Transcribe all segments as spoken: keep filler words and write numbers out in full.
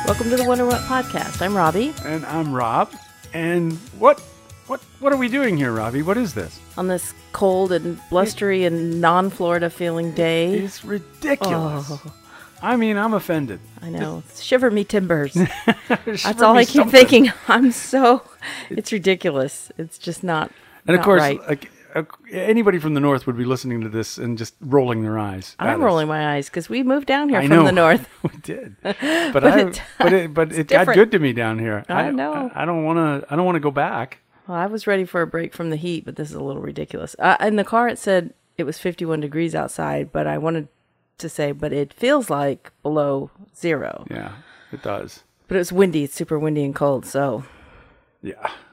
Welcome to the Wonder What podcast. I'm Robbie. And I'm Rob. And what what what are we doing here, Robbie? What is this? On this cold and blustery it, and non-Florida feeling day. It's ridiculous. Oh. I mean, I'm offended. I know. Shiver me timbers. That's Shiver all me I keep something. thinking. I'm so... It's ridiculous. It's just not And of not course, right. like uh, anybody from the north would be listening to this and just rolling their eyes. at I'm us. rolling my eyes because we moved down here I from know. the north. We did, but, But I, it- but it, but it got different. good to me down here. I know. I, I don't want to. I don't want to go back. Well, I was ready for a break from the heat, but this is a little ridiculous. Uh, in the car, it said it was fifty-one degrees outside, but I wanted to say, but it feels like below zero. Yeah, it does. But it was windy. It's super windy and cold, so... Yeah.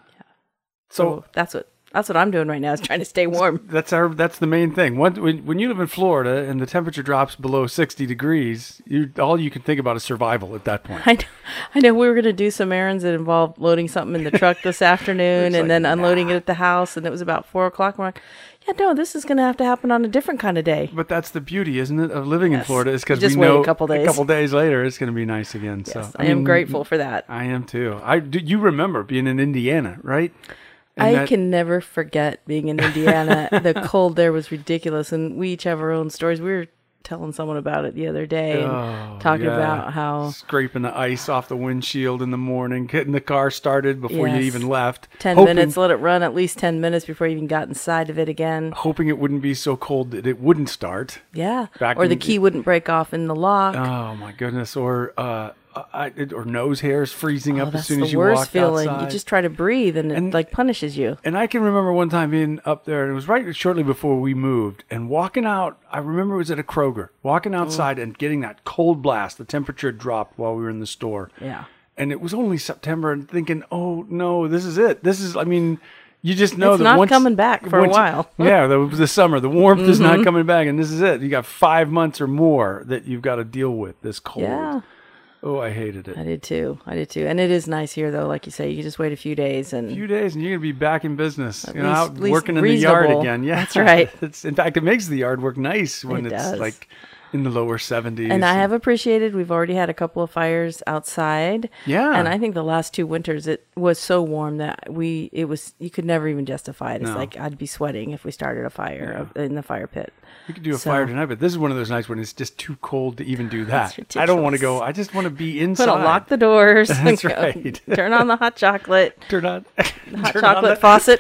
So, So that's what that's what I'm doing right now is trying to stay warm. that's our that's the main thing. When, when when you live in Florida and the temperature drops below sixty degrees, you all you can think about is survival at that point. I know, I know we were going to do some errands that involved loading something in the truck this afternoon It's and like, then unloading nah. it at the house, and it was about four o'clock. We're like, yeah, no, this is going to have to happen on a different kind of day. But that's the beauty, isn't it, of living in Yes. Florida? Is because Just we wait a know couple days. a couple days later it's going to be nice again. Yes, so I, am mean, grateful for that. I am too. I do. You remember being in Indiana, right? And I that- can never forget being in Indiana. The cold there was ridiculous, and we each have our own stories. We were telling someone about it the other day and Oh, talking yeah. about how scraping the ice off the windshield in the morning, getting the car started before you Yes. even left. ten hoping, minutes, let it run at least ten minutes before you even got inside of it again. hoping it wouldn't be so cold that it wouldn't start. Yeah. Back or the in- key wouldn't break off in the lock. Oh my goodness! Or uh, I, or nose hairs freezing Oh, up as that's soon the as you worst walk feeling. outside. You just try to breathe and it And- like punishes you. And I can remember one time being up there, and it was right shortly before we moved, and walking out, I remember it was at a Kroger, walking outside and getting that cold blast. The temperature had dropped while we were in the store. Yeah. And it was only September, and thinking, oh, no, this is it. This is, I mean, you just know It's that not once... coming back for a once- while. yeah, the, the summer, the warmth is Mm-hmm. not coming back, and this is it. You got five months or more that you've got to deal with this cold. Yeah. Oh, I hated it. I did too. I did too. And it is nice here though, like you say, you can just wait a few days and A few days and you're gonna be back in business. You know, least- out at least working in the yard reasonable. again. Yeah, That's right. It's in fact it makes the yard work nice when It it's does. like in the lower seventies. And I have appreciated, we've already had a couple of fires outside. Yeah. And I think the last two winters, it was so warm that we, it was, you could never even justify it. It's No. like, I'd be sweating if we started a fire in the fire pit. We could do a so- fire tonight, but this is one of those nights when it's just too cold to even do that. That's I don't want to ridiculous. go. I just want to be But inside. I'll lock the doors. and That's go, right. Turn on the hot chocolate, Turn on. hot turn on chocolate the- faucet.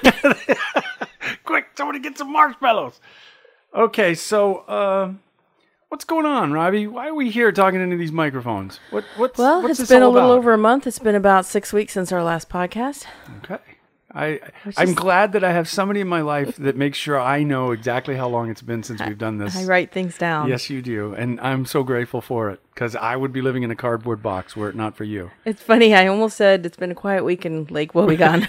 Quick, somebody get some marshmallows. Okay, so uh, what's going on, Robbie? Why are we here talking into these microphones? What? What's Well, what's it's this been a all little about? over a month. It's been about six weeks since our last podcast. Okay. I, Which I'm is- glad that I have somebody in my life that makes sure I know exactly how long it's been since we've done this. I write things down. Yes, you do. And I'm so grateful for it because I would be living in a cardboard box were it not for you. It's funny. I almost said it's been a quiet week in Lake Wobegon.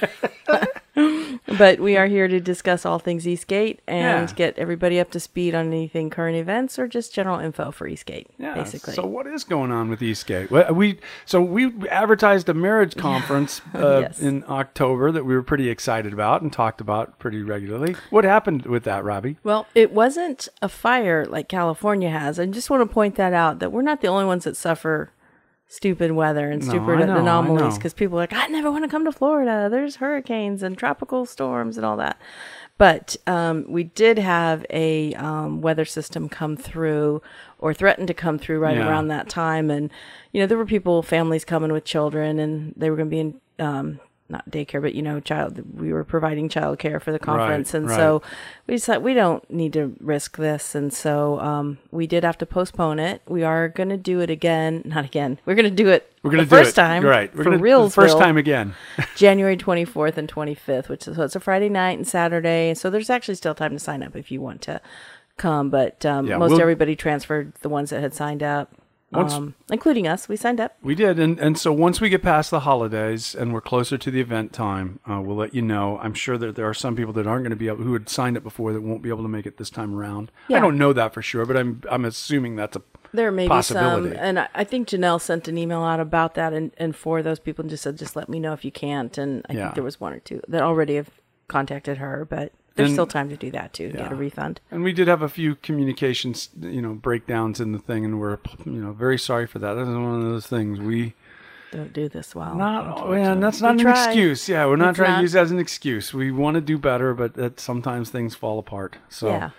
But we are here to discuss all things Eastgate and Yeah. get everybody up to speed on anything current events or just general info for Eastgate, Yeah. basically. So what is going on with Eastgate? Well, We so we advertised a marriage conference uh, Yes. in October that we were pretty excited about and talked about pretty regularly. What happened with that, Robbie? Well, it wasn't a fire like California has. I just want to point that out, that we're not the only ones that suffer stupid weather and No, stupid I know, I anomalies, know. because people are like, I never want to come to Florida. There's hurricanes and tropical storms and all that. But um, we did have a um, weather system come through or threaten to come through right Yeah. around that time. And, you know, there were people, families coming with children, and they were going to be in, um, not daycare, but, you know, child, we were providing child care for the conference. Right, and right. so we decided we don't need to risk this. And so um, we did have to postpone it. We are going to do it again. Not again. We're going to do it We're going the to do first it. time. Right. We're for gonna, Reelsville. First time again. January twenty-fourth and twenty-fifth, which is, so it's a Friday night and Saturday. So there's actually still time to sign up if you want to come. But um, Yeah, most we'll- everybody transferred, the ones that had signed up, Once- um, including us. We signed up. We did, and, and so once we get past the holidays and we're closer to the event time, uh, we'll let you know. I'm sure that there are some people that aren't going to be able, who had signed up before, that won't be able to make it this time around. Yeah. I don't know that for sure, but I'm I'm assuming that's a There may be some, possibility. and I, I think Janelle sent an email out about that, and, and for those people, and just said, just let me know if you can't. And I Yeah. think there was one or two that already have contacted her, but there's And- still time to do that too, to get a Yeah. refund. And we did have a few communications, you know, breakdowns in the thing, and we're, you know, very sorry for that. That is one of those things we don't do this well. Not, oh, yeah, and that's not We an try. excuse. Yeah, we're not It's trying not. to use that as an excuse. We want to do better, but that sometimes things fall apart. So, Yeah.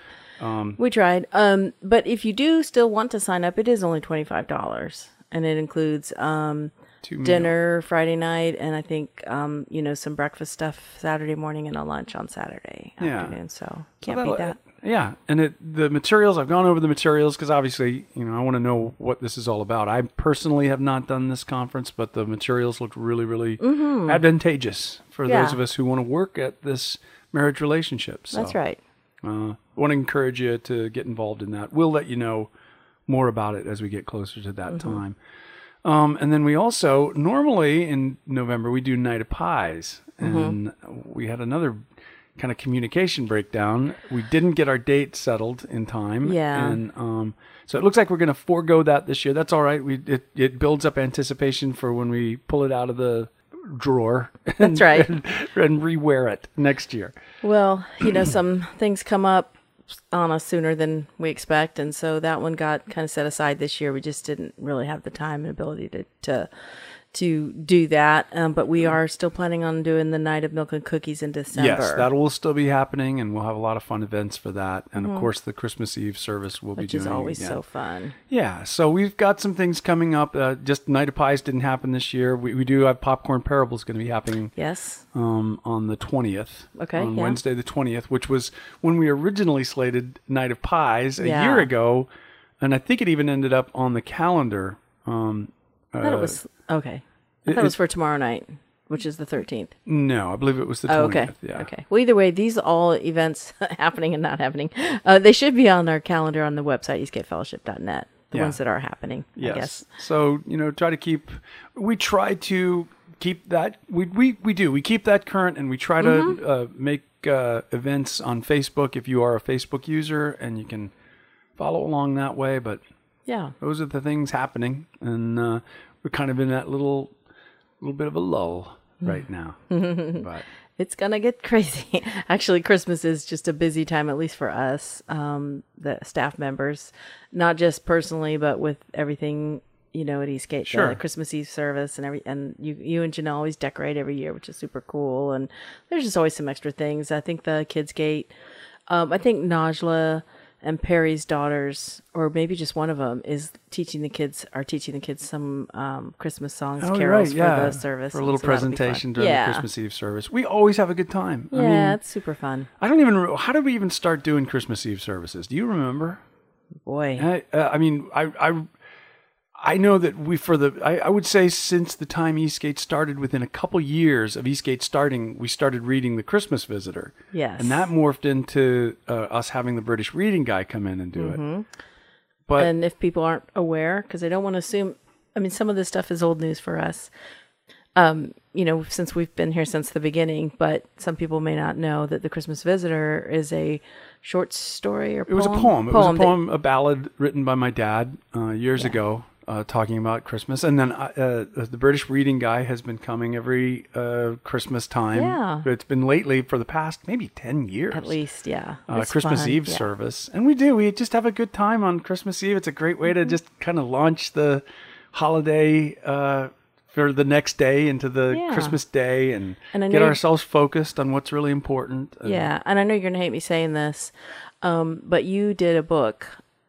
We tried. Um, but if you do still want to sign up, it is only twenty-five dollars. And it includes um, two meals. dinner Friday night, and I think, um, you know, some breakfast stuff Saturday morning and a lunch on Saturday Yeah. afternoon. So So can't that'll- beat that. Yeah, and it, the materials, I've gone over the materials because obviously, you know, I want to know what this is all about. I personally have not done this conference, but the materials look really, really advantageous for Mm-hmm. Yeah. those of us who want to work at this marriage relationship. So, That's right. Uh, I want to encourage you to get involved in that. We'll let you know more about it as we get closer to that Mm-hmm. time. Um, and then we also, normally in November, we do Night of Pies. And we had another kind of communication breakdown. We didn't get our date settled in time. Yeah. And um, so it looks like we're going to forego that this year. That's all right. We it, it builds up anticipation for when we pull it out of the drawer. And, That's right. And, and rewear it next year. Well, you know, some things come up on us sooner than we expect, and so that one got kind of set aside this year. We just didn't really have the time and ability to to to do that. Um, but we are still planning on doing the Night of Milk and Cookies in December. Yes, that will still be happening, and we'll have a lot of fun events for that. And of course, the Christmas Eve service will Mm-hmm. which be is doing always again. so fun. Yeah, so we've got some things coming up. Uh, just Night of Pies didn't happen this year. We, we do have Popcorn Parables going to be happening Yes. um, on the twentieth. Okay, On yeah. Wednesday the twentieth, which was when we originally slated Night of Pies a Yeah. year ago. And I think it even ended up on the calendar. Um, I thought it was okay. I thought it was for tomorrow night, which is the thirteenth. no, I believe it was the Oh, twentieth. okay. Yeah. Okay. Well, either way, these all events happening and not happening, uh, they should be on our calendar on the website, eastgate fellowship dot net. The Yeah. ones that are happening, Yes. I guess. So, you know, try to keep, we try to keep that, we, we, we do, we keep that current, and we try Mm-hmm. to uh, make uh, events on Facebook if you are a Facebook user, and you can follow along that way. But Yeah. those are the things happening, and uh, we're kind of in that little, little bit of a lull right now. But It's going to get crazy. Actually, Christmas is just a busy time, at least for us, um, the staff members, not just personally, but with everything, you know, at Eastgate, Sure. the Christmas Eve service and every, and you, you and Janelle always decorate every year, which is super cool. And there's just always some extra things. I think the Kids Gate, um, I think Najla and Perry's daughters, or maybe just one of them, is teaching the kids, are teaching the kids some um, Christmas songs, Oh, carols right, yeah. for the service. For a little So that'll be fun. presentation during yeah. the Christmas Eve service. We always have a good time. Yeah, I mean, it's super fun. I don't even, re- how did we even start doing Christmas Eve services? Do you remember? Boy. I, uh, I mean, I, I, I know that we, for the, I, I would say since the time Eastgate started, within a couple years of Eastgate starting, we started reading The Christmas Visitor. Yes. And that morphed into uh, us having the British Reading Guy come in and do it. But And if people aren't aware, because I don't want to assume, I mean, some of this stuff is old news for us, um, you know, since we've been here since the beginning, but some people may not know that The Christmas Visitor is a short story or it was a poem. poem. It was a that- poem, a ballad written by my dad uh, years ago. Uh, talking about Christmas, and then uh, uh, the British Reading Guy has been coming every uh, Christmas time. Yeah. It's been lately for the past maybe ten years. At least, yeah. uh, It's Christmas fun, Eve yeah. service. And we do. We just have a good time on Christmas Eve. It's a great way to Mm-hmm. just kind of launch the holiday uh, for the next day into the Yeah. Christmas day and, And I get know- ourselves focused on what's really important. And Yeah, and I know you're going to hate me saying this, um, but you did a book,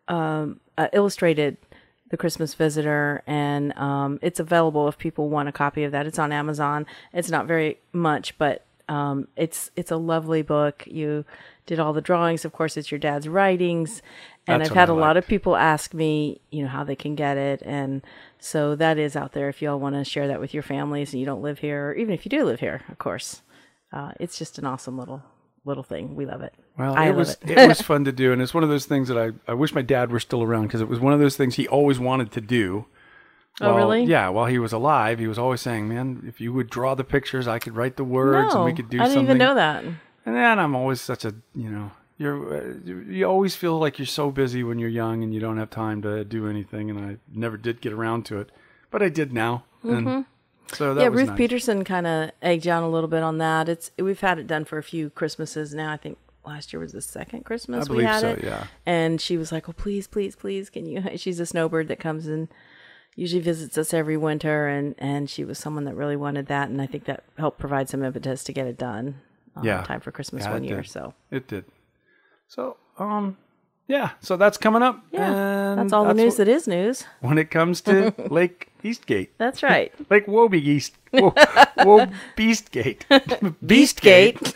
um, uh, illustrated The Christmas Visitor, and um, it's available if people want a copy of that. It's on Amazon. It's not very much, but um, it's it's a lovely book. You did all the drawings. Of course, it's your dad's writings, and That's I've what had I a lot liked. of people ask me, you know, how they can get it, and so that is out there if y'all want to share that with your families and you don't live here, or even if you do live here, of course. Uh, it's just an awesome little little thing. We love it. Well, I it love was it. it was fun to do, and it's one of those things that I, I wish my dad were still around, because it was one of those things he always wanted to do. Oh, While- really? Yeah, while he was alive, he was always saying, "Man, if you would draw the pictures, I could write the words, No, and we could do I didn't something." even know that. And then I'm always such a, you know, you're uh, you you always feel like you're so busy when you're young and you don't have time to do anything, and I never did get around to it, but I did now, and so that Yeah, was Ruth nice. Peterson kind of egged on a little bit on that. It's we've had it done for a few Christmases now. I think last year was the second Christmas I we believe had so, it. yeah. And she was like, "Oh, please, please, please, can you?" She's a snowbird that comes and, usually visits us every winter, and, and she was someone that really wanted that, and I think that helped provide some impetus to get it done on Yeah. time for Christmas Yeah, one it year. did. So It did. So, um, yeah. So that's coming up. yeah, and that's all the news wh- that is news. when it comes to Lake Eastgate. That's right. Lake Wobe East. Wo, Wo Beastgate. Beastgate.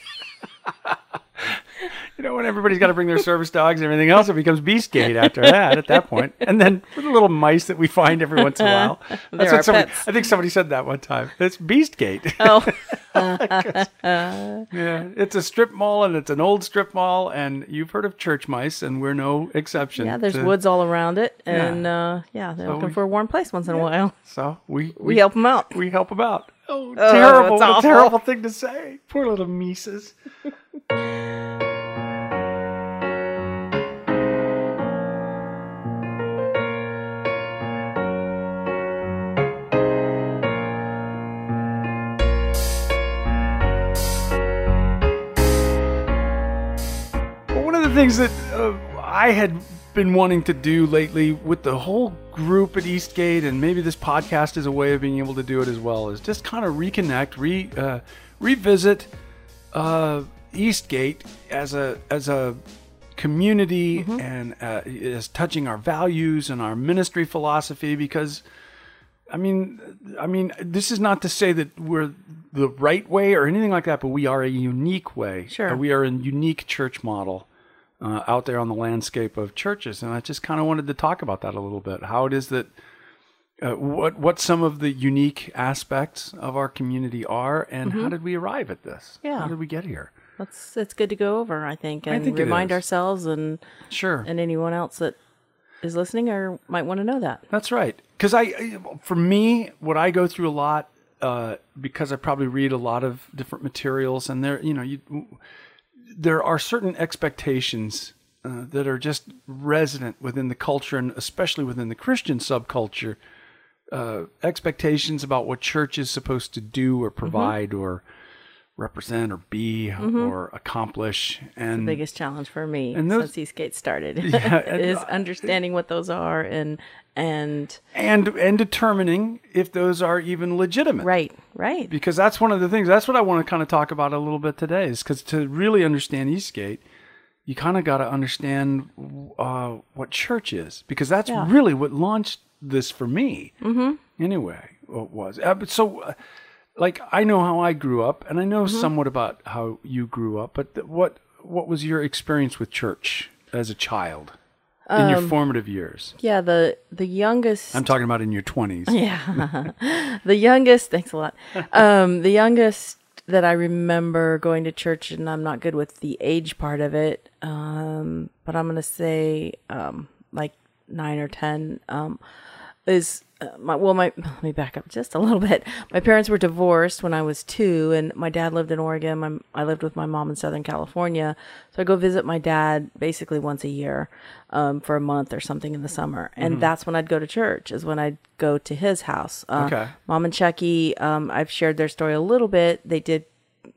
You know, when everybody's got to bring their service dogs and everything else, it becomes Beastgate after that, at that point. And then with the little mice that we find every once in a while. They're That's our what somebody, pets. I think somebody said that one time. It's Beastgate. Oh, Yeah, it's a strip mall, and it's an old strip mall, and you've heard of church mice, and we're no exception. yeah, there's to- woods all around it, Yeah. and uh, yeah, they're So looking we- for a warm place once in a while. So we We help them out. we help them out. Oh, Oh, terrible! that's What a awful. terrible thing to say. Poor little Mises. Well, one of the things that uh, I had been wanting to do lately with the whole group at Eastgate, and maybe this podcast is a way of being able to do it as well, is just kind of reconnect, re uh, revisit uh, Eastgate as a as a community and uh, as touching our values and our ministry philosophy. Because I mean, I mean, this is not to say that we're the right way or anything like that, but we are a unique way. Sure. Uh, we are a unique church model uh, out there on the landscape of churches, and I just kind of wanted to talk about that a little bit. How it is that uh, what what some of the unique aspects of our community are, and how did we arrive at this? Yeah. How did we get here? That's it's good to go over, I think, and think it remind is. ourselves and Sure. and anyone else that is listening or might want to know that. That's right. Because I, I- for me, what I go through a lot, uh, because I probably read a lot of different materials, and there, you know, you, there are certain expectations uh, that are just resident within the culture, and especially within the Christian subculture. Uh, expectations about what church is supposed to do or provide or represent or be or accomplish, and Biggest challenge for me And those- since Eastgate started Yeah, and, is uh, understanding what those are and and and and determining if those are even legitimate. right, right. Because that's one of the things, that's what I want to kind of talk about a little bit today, is because to really understand Eastgate, you kind of got to understand uh, what church is, because that's Yeah. really what launched this for me. Mm-hmm. Anyway, it was. Uh, but so, uh, like, I know how I grew up, and I know Mm-hmm. somewhat about how you grew up, but th- what what was your experience with church as a child in Um, your formative years? Yeah, the the youngest I'm talking about in your twenties. Yeah. The youngest, thanks a lot. Um, the youngest that I remember going to church, and I'm not good with the age part of it, um, but I'm going to say um, like nine or ten, um, is uh, my, well, my, let me back up just a little bit. My parents were divorced when I was two, and my dad lived in Oregon. My, I lived with my mom in Southern California. So I go visit my dad basically once a year, um, for a month or something in the summer. And that's when I'd go to church, is when I'd go to his house. Uh, Okay. Mom and Chucky, um, I've shared their story a little bit. They did,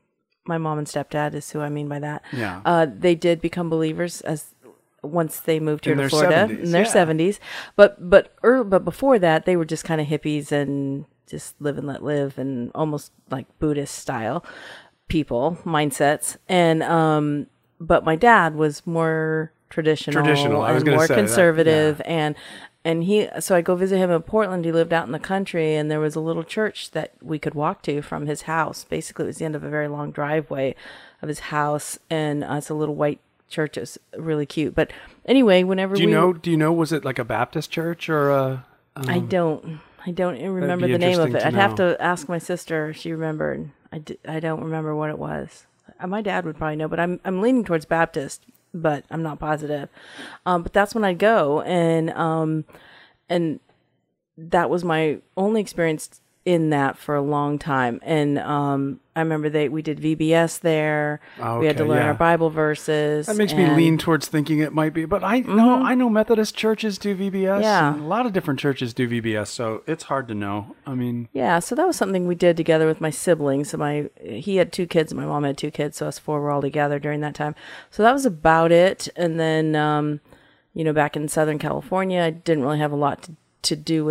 my mom and stepdad is who I mean by that. Yeah. Uh, they did become believers as once they moved here In to their Florida seventies, in their yeah. seventies. But but er, but before that, they were just kind of hippies and just live and let live, and almost like Buddhist style people mindsets. And um, but my dad was more traditional, Traditional, I was and gonna more say that, conservative, yeah. and and he. So I go visit him in Portland. He lived out in the country, and there was a little church that we could walk to from his house. Basically, it was the end of a very long driveway of his house, and uh, it's a little white church. It's really cute. But anyway, whenever Do you we, know? Do you know? Was it like a Baptist church or a? I don't, I don't remember be the name of interesting it. to I'd have know. to ask my sister if she remembered. I, d- I don't remember what it was. Uh, My dad would probably know, but I'm I'm leaning towards Baptist, but I'm not positive. Um, but that's when I'd go, and um, and that was my only experience in that for a long time. And um, I remember they we did V B S there. Oh, We had to okay, learn yeah. our Bible verses. That makes me and- lean towards thinking it might be, but I know I know Methodist churches do V B S. Yeah. and a lot of different churches do V B S, so it's hard to know. I mean, Yeah, so that was something we did together with my siblings. So my he had two kids, and my mom had two kids, so us four were all together during that time. So that was about it. And then, um, you know, back in Southern California, I didn't really have a lot to, to do with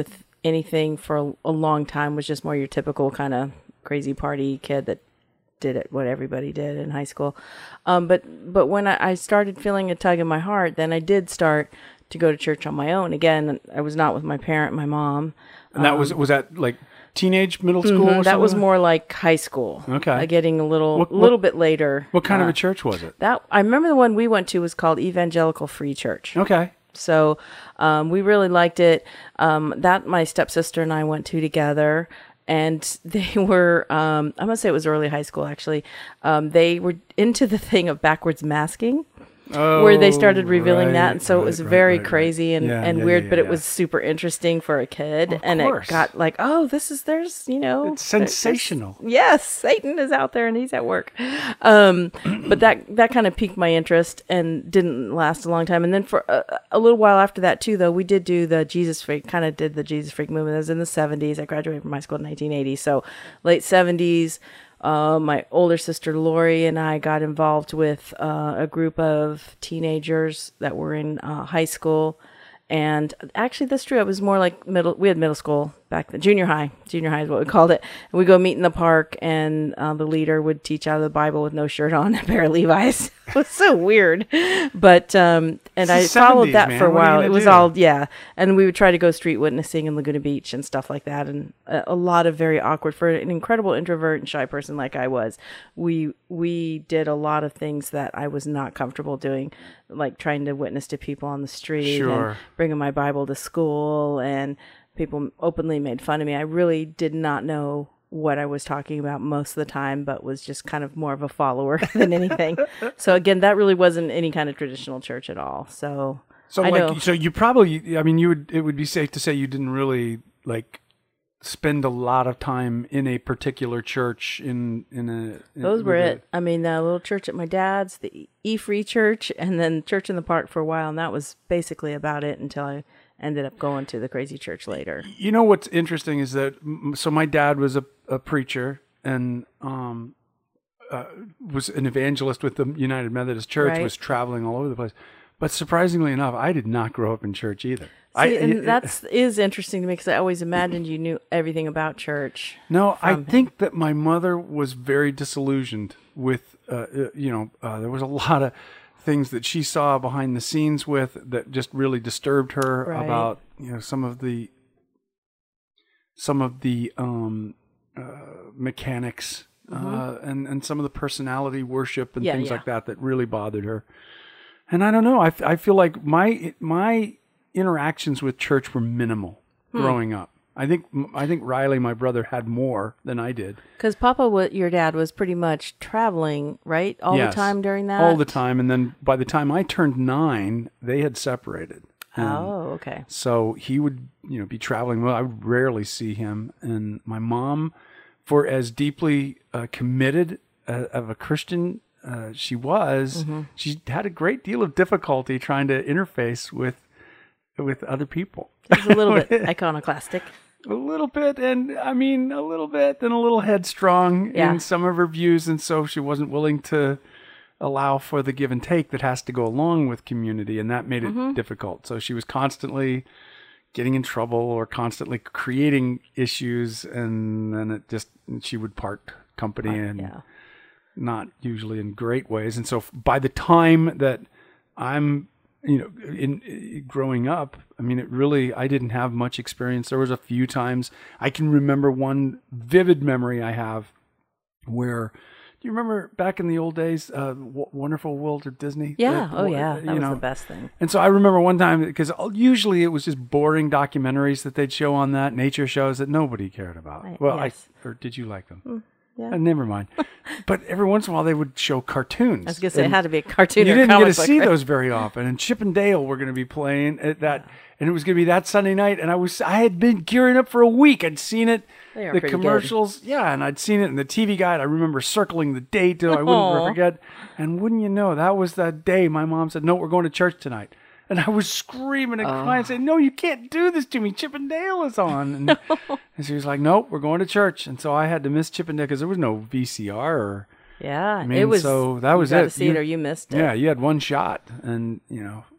anything for a, a long time. Was just more your typical kind of crazy party kid that did it what everybody did in high school. Um, but but when I, I started feeling a tug in my heart, then I did start to go to church on my own. Again, I was not with my parent, my mom. And that um, was was that like teenage, middle school? Mm-hmm, or that was like? more like high school. Okay, uh, getting a little what, what, little bit later. What kind uh, of a church was it? That I remember the one we went to was called Evangelical Free Church. Okay. So um, we really liked it. Um, that my stepsister and I went to together. And they were, um, I'm going to say it was early high school, actually. Um, they were into the thing of backwards masking. Oh, where they started revealing right, that. And so right, it was right, very right, crazy right. and, Yeah, and yeah, weird, yeah, but yeah. it was super interesting for a kid. Of and course. It got like, oh, this is, there's, you know. It's sensational. Yes, Satan is out there and he's at work. Um, but that, that kind of piqued my interest and didn't last a long time. And then for a, a little while after that too, though, we did do the Jesus Freak, kind of did the Jesus Freak movement. That was in the seventies. I graduated from high school in nineteen eighty. So late seventies. Uh, my older sister Lori and I got involved with uh, a group of teenagers that were in uh, high school. And actually, that's true. It was more like middle. We had middle school back then. Junior high. Junior high is what we called it. And we go meet in the park, and uh, the leader would teach out of the Bible with no shirt on, and a pair of Levi's. It was so weird. But, um, and I followed that man. for a What while. It was do? all, yeah. And we would try to go street witnessing in Laguna Beach and stuff like that. And a, a lot of very awkward, for an incredible introvert and shy person like I was, we, we did a lot of things that I was not comfortable doing, like trying to witness to people on the street. Sure. And bringing my Bible to school, and people openly made fun of me. I really did not know what I was talking about most of the time, but was just kind of more of a follower than anything. So again, that really wasn't any kind of traditional church at all. So, so I like, know. so you probably, I mean, you would, it would be safe to say you didn't really like spend a lot of time in a particular church in, in a, in, Those were a, it. I mean, the little church at my dad's, the E-Free Church, and then church in the park for a while. And that was basically about it until I ended up going to the crazy church later. You know, what's interesting is that, so my dad was a, a preacher and, um, uh, was an evangelist with the United Methodist Church, Right. was traveling all over the place. But surprisingly enough, I did not grow up in church either. See, I, and it- that's is interesting to me because I always imagined you knew everything about church. No, I from think that my mother was very disillusioned with, uh, uh, you know, uh, there was a lot of things that she saw behind the scenes with that just really disturbed her Right. about, you know, some of the, some of the um, uh, mechanics Mm-hmm. uh, and, and some of the personality worship and Yeah, things yeah. like that that really bothered her. And I don't know, I, f- I feel like my my interactions with church were minimal Hmm. growing up. I think I think Riley, my brother, had more than I did. Because Papa, wa- your dad, was pretty much traveling, right? All Yes, the time during that? all the time. And then by the time I turned nine, they had separated. And Oh, okay. so he would, you know, be traveling. Well, I would rarely see him. And my mom, for as deeply uh, committed uh, of a Christian uh, she was, Mm-hmm. she had a great deal of difficulty trying to interface with with other people. It was a little bit iconoclastic. A little bit, and I mean, a little bit, and a little headstrong Yeah. in some of her views, and so she wasn't willing to allow for the give and take that has to go along with community, and that made it Mm-hmm. difficult. So she was constantly getting in trouble or constantly creating issues, and then it just she would part company and Yeah. not usually in great ways. And so f- by the time that I'm, you know, in, in growing up, I mean, it really, I didn't have much experience. There was a few times I can remember one vivid memory I have where, do you remember back in the old days, uh, w- Wonderful World of Disney? Yeah. That- Oh, yeah. That you was know, the best thing. and so I remember one time, because usually it was just boring documentaries that they'd show on that, nature shows that nobody cared about. Right, Well, yes. I, or did you like them? Yeah. Uh, never mind. But every once in a while they would show cartoons. I was going to say, it And had to be a cartoon you or didn't get comic to book, see right? those very often. And Chip and Dale were going to be playing at that, and it was going to be that Sunday night. And I was, I had been gearing up for a week. I'd seen it, They are the pretty good. commercials, yeah, and I'd seen it in the T V guide. I remember circling the date till I wouldn't Aw. forget. And wouldn't you know, that was that day my mom said, "No, we're going to church tonight." And I was screaming and crying, saying, "No, you can't do this to me. Chip and Dale is on." And, No. and she was like, "Nope, we're going to church." And so I had to miss Chip and Dale because there was no V C R or. Yeah. I mean, it was, so that you was got it. to see You- it or you missed it. Yeah, you had one shot, and you know,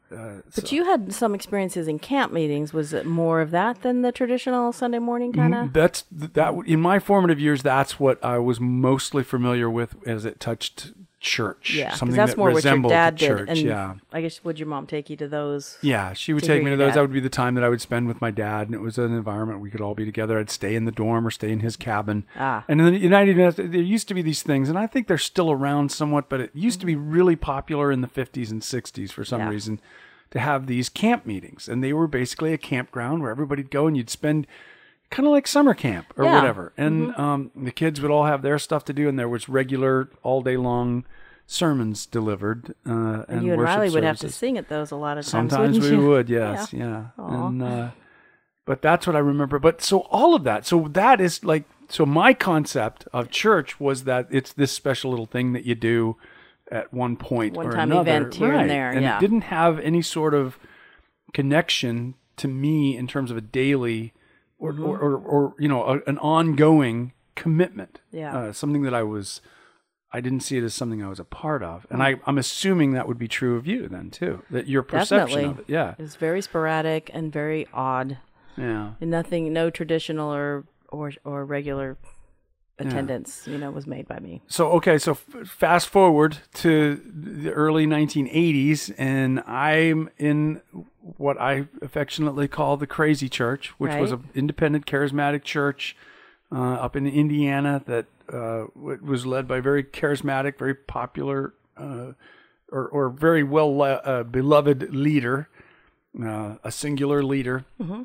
Uh, But so- you had some experiences in camp meetings. Was it more of that than the traditional Sunday morning kind of? That's that. In my formative years, that's what I was mostly familiar with as it touched church. Yeah, because something that's that more what your resembled dad church. did. And yeah, I guess, would your mom take you to those? yeah. She would to take hear me to your those. dad. That would be the time that I would spend with my dad, and it was an environment we could all be together. I'd stay in the dorm or stay in his cabin. Ah. And then you know, there used to be these things, and I think they're still around somewhat, but it used to be really popular in the fifties and sixties for some Yeah. reason to have these camp meetings, and they were basically a campground where everybody'd go and you'd spend kind of like summer camp or Yeah. whatever. And um, the kids would all have their stuff to do, and there was regular all day long sermons delivered. Uh, and And you and worship Riley would have to services. sing at those a lot of times. Sometimes wouldn't we you? would, yes, yeah. Aw. And uh, but that's what I remember. But so all of that, so that is like, so my concept of church was that it's this special little thing that you do at one point or One-time another, event here and right? there, and yeah. it didn't have any sort of connection to me in terms of a daily or Mm-hmm. or, or, or you know a, an ongoing commitment. Yeah. uh, something that I was. I didn't see it as something I was a part of, and I, I'm assuming that would be true of you then too. That your perception Definitely. of it, yeah, It was very sporadic and very odd. yeah. And nothing, no traditional or or or regular attendance, you know, was made by me. So okay, so f- fast forward to the early nineteen eighties, and I'm in what I affectionately call the Crazy Church, which was Right. an independent, charismatic church uh, up in Indiana that uh, w- was led by a very charismatic, very popular, uh, or, or very well le- uh, beloved leader, uh, a singular leader,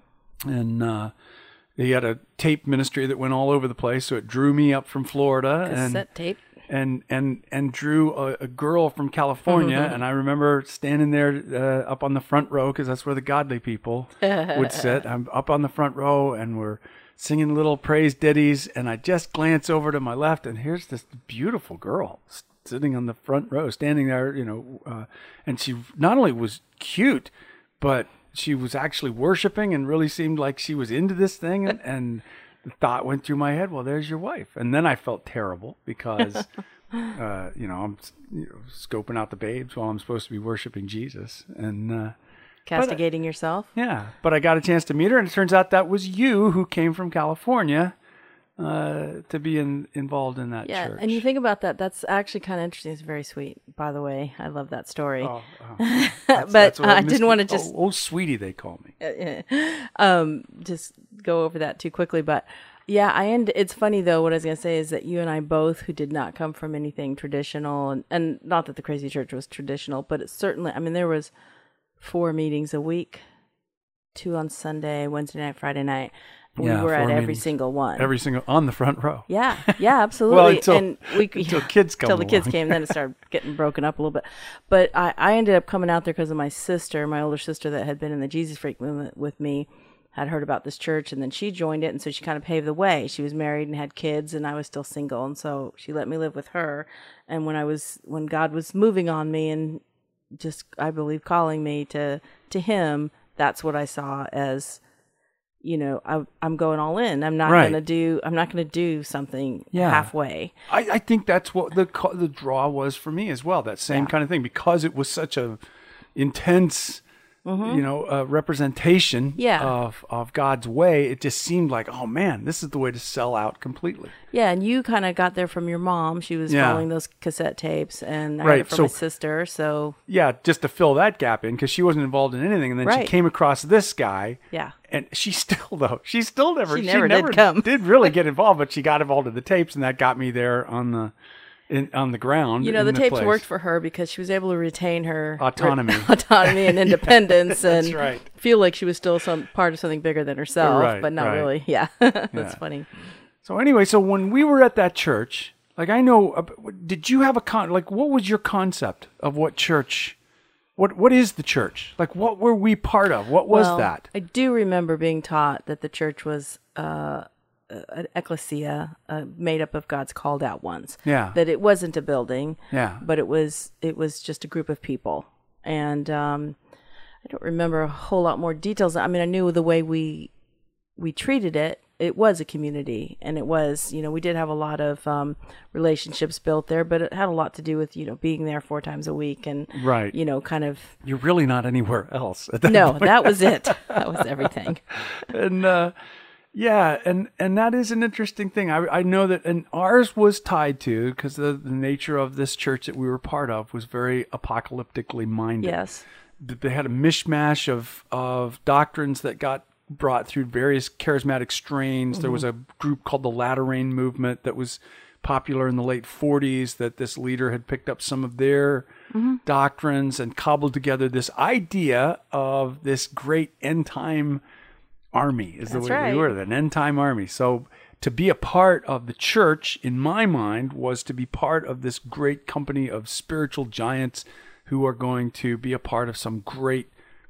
and. Uh, He had a tape ministry that went all over the place, so it drew me up from Florida and Cassette tape. and and and drew a, a girl from California. And I remember standing there uh, up on the front row because that's where the godly people would sit. I'm up on the front row, and we're singing little praise ditties. And I just glance over to my left, and here's this beautiful girl s- sitting on the front row, standing there. You know, uh, and she not only was cute, but she was actually worshiping and really seemed like she was into this thing. And, and the thought went through my head, well, there's your wife. And then I felt terrible because, uh, you know, I'm you know, scoping out the babes while I'm supposed to be worshiping Jesus. And, uh, Castigating yourself. yeah, but I got a chance to meet her, and it turns out that was you who came from California uh, to be in, involved in that Yeah, church. and you think about that, that's actually kind of interesting. It's very sweet, by the way. I love that story. Oh, oh. That's- but that's what uh, I Misty- didn't want to just Oh, oh, sweetie, they call me. um just go over that too quickly, but yeah, I end it's funny though, what I was going to say is that you and I both, who did not come from anything traditional, and, and not that the Crazy Church was traditional, but it's certainly, I mean, there was four meetings a week, two on Sunday, Wednesday night, Friday night. We Yeah, were at four every meetings. single one. Every single, on the front row. Yeah, yeah, absolutely. until- and we, until yeah, kids come Until the kids along. came, then it started getting broken up a little bit. But I, I ended up coming out there because of my sister, my older sister that had been in the Jesus Freak movement with me, had heard about this church, and then she joined it, and so she kind of paved the way. She was married and had kids, and I was still single, and so she let me live with her. And when I was, when God was moving on me and just, I believe, calling me to to Him, that's what I saw as, you know, I, I'm going all in. I'm not Right. going to do. I'm not going to do something Yeah. halfway. I, I think that's what the co- the draw was for me as well. That same Yeah. kind of thing, because it was such a intense, you know, uh, representation Yeah. of of God's way. It just seemed like, oh man, this is the way to sell out completely. Yeah, and you kind of got there from your mom. She was Yeah. following those cassette tapes, and I Right, had it from so- my sister. So Yeah, just to fill that gap in, because she wasn't involved in anything, and then she Right. came across this guy. yeah, And she still, though, she still never, She never did come. did really get involved, but she got involved in the tapes, and that got me there on the, in, on the ground. you know, in the tapes place. worked for her because she was able to retain her Autonomy. autonomy and independence, that's and right. feel like she was still some part of something bigger than herself, Right, but not right. really. Yeah, that's Yeah. funny. So anyway, so when we were at that church, like I know, uh, did you have a con? Like, what was your concept of what church? What what is the church? Like, what were we part of? What was Well, that? I do remember being taught that the church was uh, an ecclesia uh, made up of God's called out ones. Yeah. That it wasn't a building. Yeah. But it was it was just a group of people, and um, I don't remember a whole lot more details. I mean, I knew the way we we treated it. it was a community, and it was, you know, we did have a lot of um, relationships built there, but it had a lot to do with, you know, being there four times a week and, Right. you know, kind of. You're really not anywhere else at that No, point. that was it. That was everything. and uh, yeah, and and that is an interesting thing. I I know that, and ours was tied to, because the, the nature of this church that we were part of was very apocalyptically minded. Yes. They had a mishmash of of doctrines that got brought through various charismatic strains. Mm-hmm. There was a group called the Latter Rain movement that was popular in the late forties, that this leader had picked up some of their mm-hmm. doctrines and cobbled together this idea of this great end time army, is That's the way right. we were, an end time army. So to be a part of the church, in my mind, was to be part of this great company of spiritual giants who are going to be a part of some great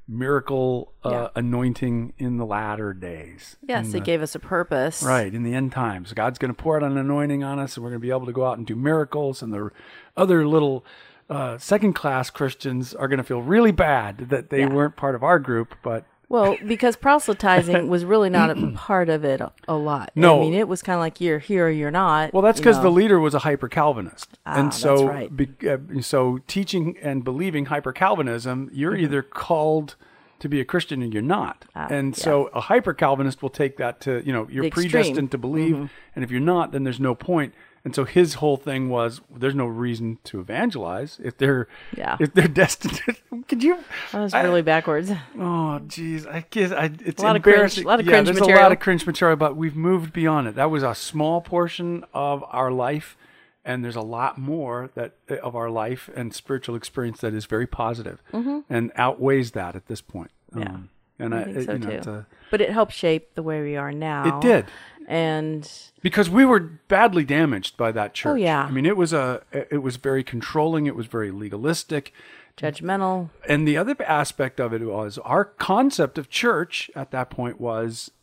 miracle uh, Yeah. anointing in the latter days. Yes, In it the- gave us a purpose. Right, in the end times. God's going to pour out an anointing on us, and we're going to be able to go out and do miracles, and the other little uh, second-class Christians are going to feel really bad that they Yeah. weren't part of our group, but Well, because proselytizing was really not a part of it a, a lot. No. I mean, it was kind of like you're here or you're not. well, that's you because know. the leader was a hyper-Calvinist. Ah, and so, that's right. be, uh, so teaching and believing hyper-Calvinism, you're Mm-hmm. either called to be a Christian or you're not. Ah, and yeah. so a hyper-Calvinist will take that to, you know, you're The extreme. predestined to believe, Mm-hmm. and if you're not, then there's no point. And so his whole thing was, there's no reason to evangelize if they're Yeah. if they're destined. To, could you? That was I- really backwards. Oh, geez, I guess I, it's A lot of cringe- embarrassing. a lot of yeah, cringe there's a material. lot of cringe material, but we've moved beyond it. That was a small portion of our life, and there's a lot more that of our life and spiritual experience that is very positive and outweighs that at this point. Mm-hmm. Yeah. Um, and I, I think it- so you know, too. it's a- But it helped shape the way we are now. it did. And Because we were badly damaged by that church. Oh, yeah. I mean, it was a it was very controlling. It was very legalistic. judgmental. And the other aspect of it was our concept of church at that point was,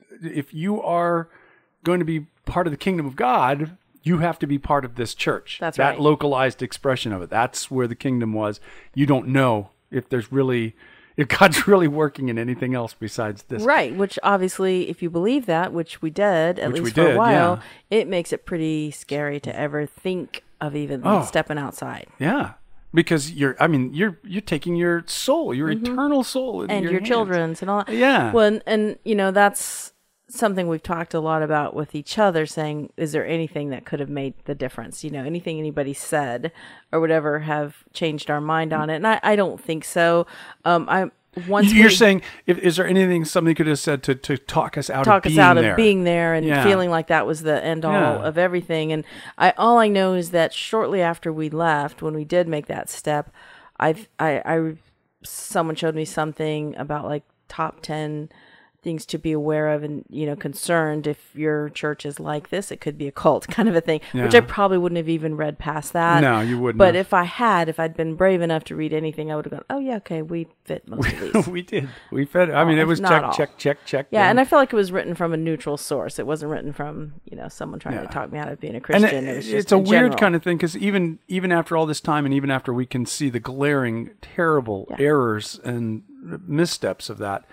if you are going to be part of the kingdom of God, you have to be part of this church. That's that right. localized expression of it. That's where the kingdom was. You don't know if there's really, if God's really working in anything else besides this. Right, which obviously, if you believe that, which we did, at Which we least for did, a while, yeah. it makes it pretty scary to ever think of even Oh. stepping outside. Yeah. Because you're, I mean, you're you're taking your soul, your eternal soul, into Mm-hmm. And your, your hands. children's and all that. Yeah. Well, and, and, you know, that's something we've talked a lot about with each other, saying, is there anything that could have made the difference? You know, anything anybody said or whatever have changed our mind on it. And I, I don't think so. Um, I once You're we saying, if, is there anything somebody could have said to, to talk us out talk of us being out there? of being there and Yeah. feeling like that was the end all Yeah. of everything. And I, all I know is that shortly after we left, when we did make that step, I've, I, I, someone showed me something about like top ten things to be aware of and, you know, concerned if your church is like this, it could be a cult kind of a thing, which Yeah. I probably wouldn't have even read past that. No, you wouldn't But have. if I had, if I'd been brave enough to read anything, I would have gone, oh yeah, okay, we fit most of these. we did. We fed it. I mean, All, it was if not check, all. check, check, check. Yeah, down. and I feel like it was written from a neutral source. It wasn't written from, you know, someone trying Yeah. to talk me out of being a And Christian. it- it was just it's a in weird general. kind of thing, because even even after all this time, and even after we can see the glaring, terrible Yeah. errors and missteps of that,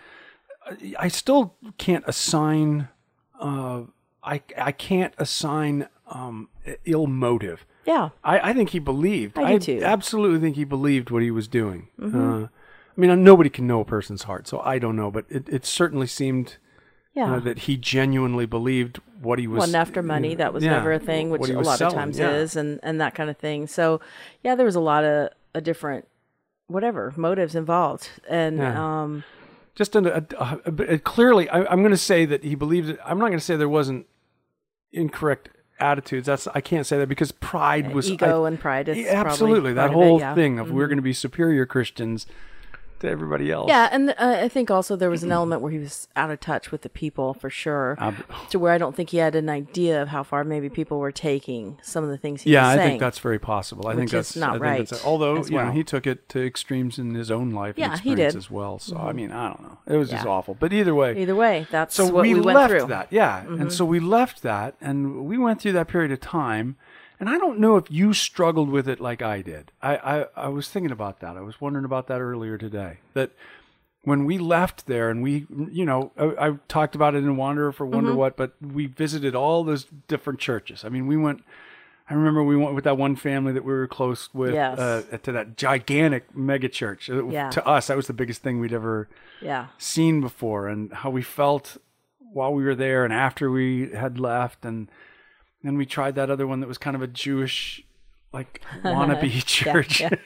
I still can't assign. Uh, I I can't assign um, ill motive. Yeah, I, I think he believed. I do too. absolutely think he believed what he was doing. Uh, I mean, nobody can know a person's heart, so I don't know, but it, it certainly seemed yeah. uh, that he genuinely believed what he was. Wasn't after money. That was yeah, never a thing, what which he a was lot selling, of times yeah. is, and, and that kind of thing. So, yeah, there was a lot of a different, whatever, motives involved. And, Yeah. um, Just a, a, a, a- clearly, I, I'm going to say that he believed it. I'm not going to say there wasn't incorrect attitudes. That's I can't say that, because pride was ego I- and pride is Yeah, probably absolutely that part of it, whole yeah. thing of we're going to be superior Christians to everybody else. Yeah, and uh, I think also there was an element where he was out of touch with the people for sure, Ab- to where I don't think he had an idea of how far maybe people were taking some of the things he Yeah, was I saying. think that's very possible. I think Which is that's not I think right that's- although as you know well. he took it to extremes in his own life Yeah, and he experience did. as well. So I mean, I don't know. It was just Yeah. awful. But either way, Either way, that's so what we, we, went left through. that. Yeah, and so we left that, and we went through that period of time. And I don't know if you struggled with it like I did. I, I, I was thinking about that. I was wondering about that earlier today. That when we left there and we, you know, I, I talked about it in Wanderer for Wonder Mm-hmm. What, but we visited all those different churches. I mean, we went, I remember we went with that one family that we were close with Yes. uh, to that gigantic mega church. Uh, Yeah. To us, that was the biggest thing we'd ever Yeah. seen before, and how we felt while we were there and after we had left. And then we tried that other one that was kind of a Jewish, like, wannabe church. Yeah.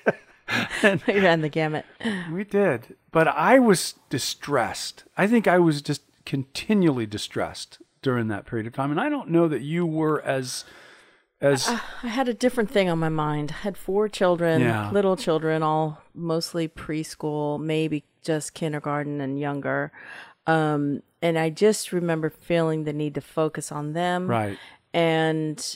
We ran the gamut. We did. But I was distressed. I think I was just continually distressed during that period of time. And I don't know that you were as as I had a different thing on my mind. I had four children, Yeah. little children, all mostly preschool, maybe just kindergarten and younger. Um, and I just remember feeling the need to focus on them. right. And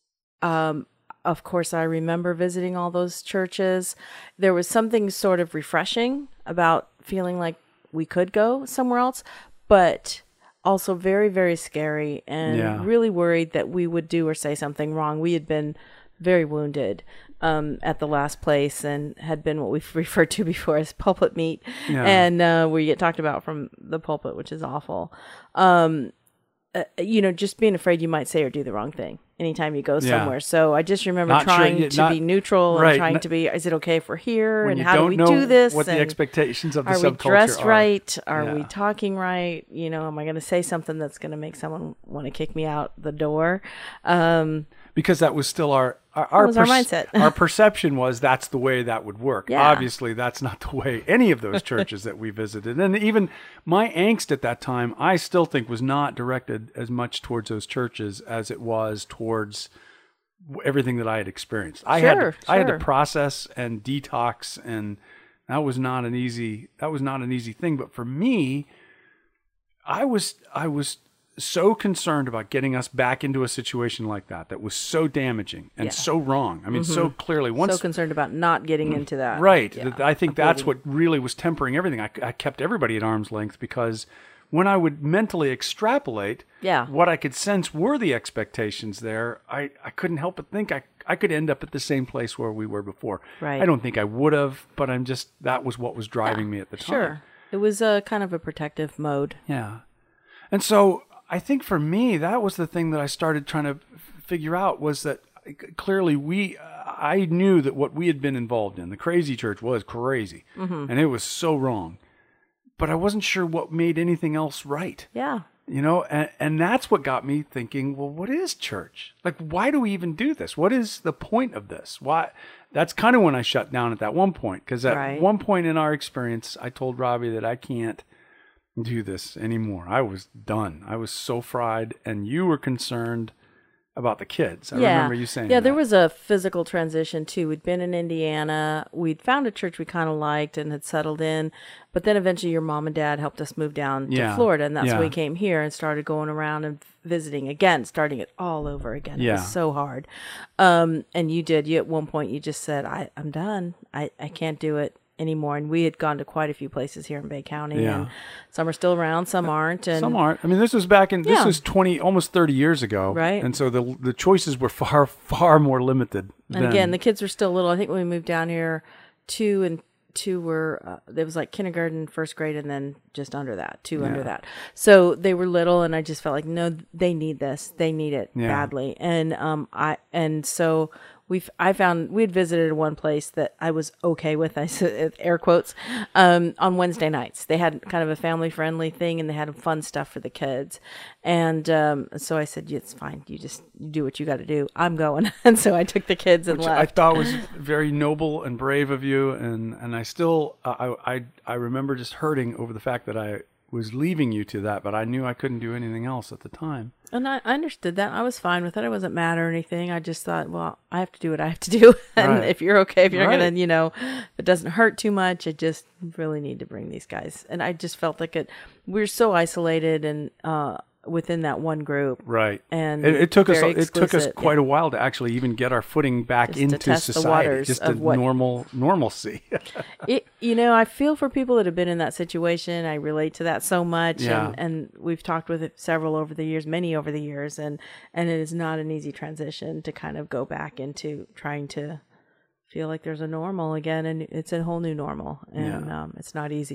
um, of course, I remember visiting all those churches. There was something sort of refreshing about feeling like we could go somewhere else, but also very, very scary and Yeah. really worried that we would do or say something wrong. We had been very wounded um, at the last place and had been what we've referred to before as pulpit meat, Yeah. and uh, we get talked about from the pulpit, which is awful. Um, uh, you know, just being afraid you might say or do the wrong thing anytime you go Yeah. somewhere. So I just remember Not sure- trying yeah, to not- be neutral right, and trying not- to be, is it okay if we're here? When And you how do don't we know do this? what the And expectations of the are we subculture dressed are. right? Are we Yeah. talking right? You know, am I going to say something that's going to make someone want to kick me out the door? Um, Because that was still our our, our, was our mindset. our perception was that's the way that would work. Yeah. Obviously, that's not the way any of those churches that we visited. And even my angst at that time, I still think was not directed as much towards those churches as it was towards everything that I had experienced. I had Sure, to, I had to sure. process and detox, and that was not an easy that was not an easy thing. But for me, I was I was so concerned about getting us back into a situation like that that was so damaging and Yeah. Mm-hmm. so wrong. I mean, so clearly once so concerned about not getting into that. right. Yeah. that- I think that's what really was tempering everything. I, I kept everybody at arm's length because when I would mentally extrapolate Yeah. what I could sense were the expectations there, I, I couldn't help but think I, I could end up at the same place where we were before. Right. I don't think I would have, but I'm just, that was what was driving me at the time. Sure. It was a kind of a protective mode. Yeah. And so I think for me, that was the thing that I started trying to f- figure out was that clearly we, I knew that what we had been involved in, the crazy church was crazy Mm-hmm. and it was so wrong, but I wasn't sure what made anything else right. Yeah. You know, and, and that's what got me thinking, well, what is church? Like, why do we even do this? What is the point of this? Why? That's kind of when I shut down at that one point. Because at Right. one point in our experience, I told Robbie that I can't do this anymore. I was done. I was so fried. And you were concerned about the kids. I yeah. remember you saying Yeah, there that. was a physical transition too. We'd been in Indiana. We'd found a church we kind of liked and had settled in. But then eventually your mom and dad helped us move down to Yeah. Florida. And that's Yeah. when we came here and started going around and visiting again, starting it all over again. It Yeah. was so hard. Um, and you did. You at one point, you just said, I, I'm done. I, I can't do it anymore. And we had gone to quite a few places here in Bay County. Yeah. And some are still around, some aren't. And Some aren't. I mean, this was back in, this Yeah. was twenty, almost thirty years ago. Right. And so the the choices were far, far more limited. And then. again, the kids were still little. I think when we moved down here, two and two were, uh, there was like kindergarten, first grade, and then just under that, two under that. So they were little, and I just felt like, no, they need this. They need it Yeah. badly. And um, I and so we've I found we had visited one place that I was okay with. I said air quotes um, on Wednesday nights. They had kind of a family friendly thing, and they had fun stuff for the kids. And um, so I said, yeah, it's fine. You just you do what you got to do. I'm going. And so I took the kids and Which left. I thought was very noble and brave of you, and and I still uh, I I I remember just hurting over the fact that I was leaving you to that, but I knew I couldn't do anything else at the time. And I, I understood that. I was fine with it. I wasn't mad or anything. I just thought, well, I have to do what I have to do. And Right. if you're okay, if you're Right. going to, you know, if it doesn't hurt too much, I just really need to bring these guys. And I just felt like it, we were so isolated and uh, within that one group. Right. And it, it took us very it took us exclusive, quite yeah. a while to actually even get our footing back Just to into test the society, waters just of to what- normal normalcy. It, you know, I feel for people that have been in that situation. I relate to that so much. Yeah. And, and we've talked with several over the years, many over the years. And, and it is not an easy transition to kind of go back into trying to feel like there's a normal again. And it's a whole new normal. And Yeah. um, it's not easy.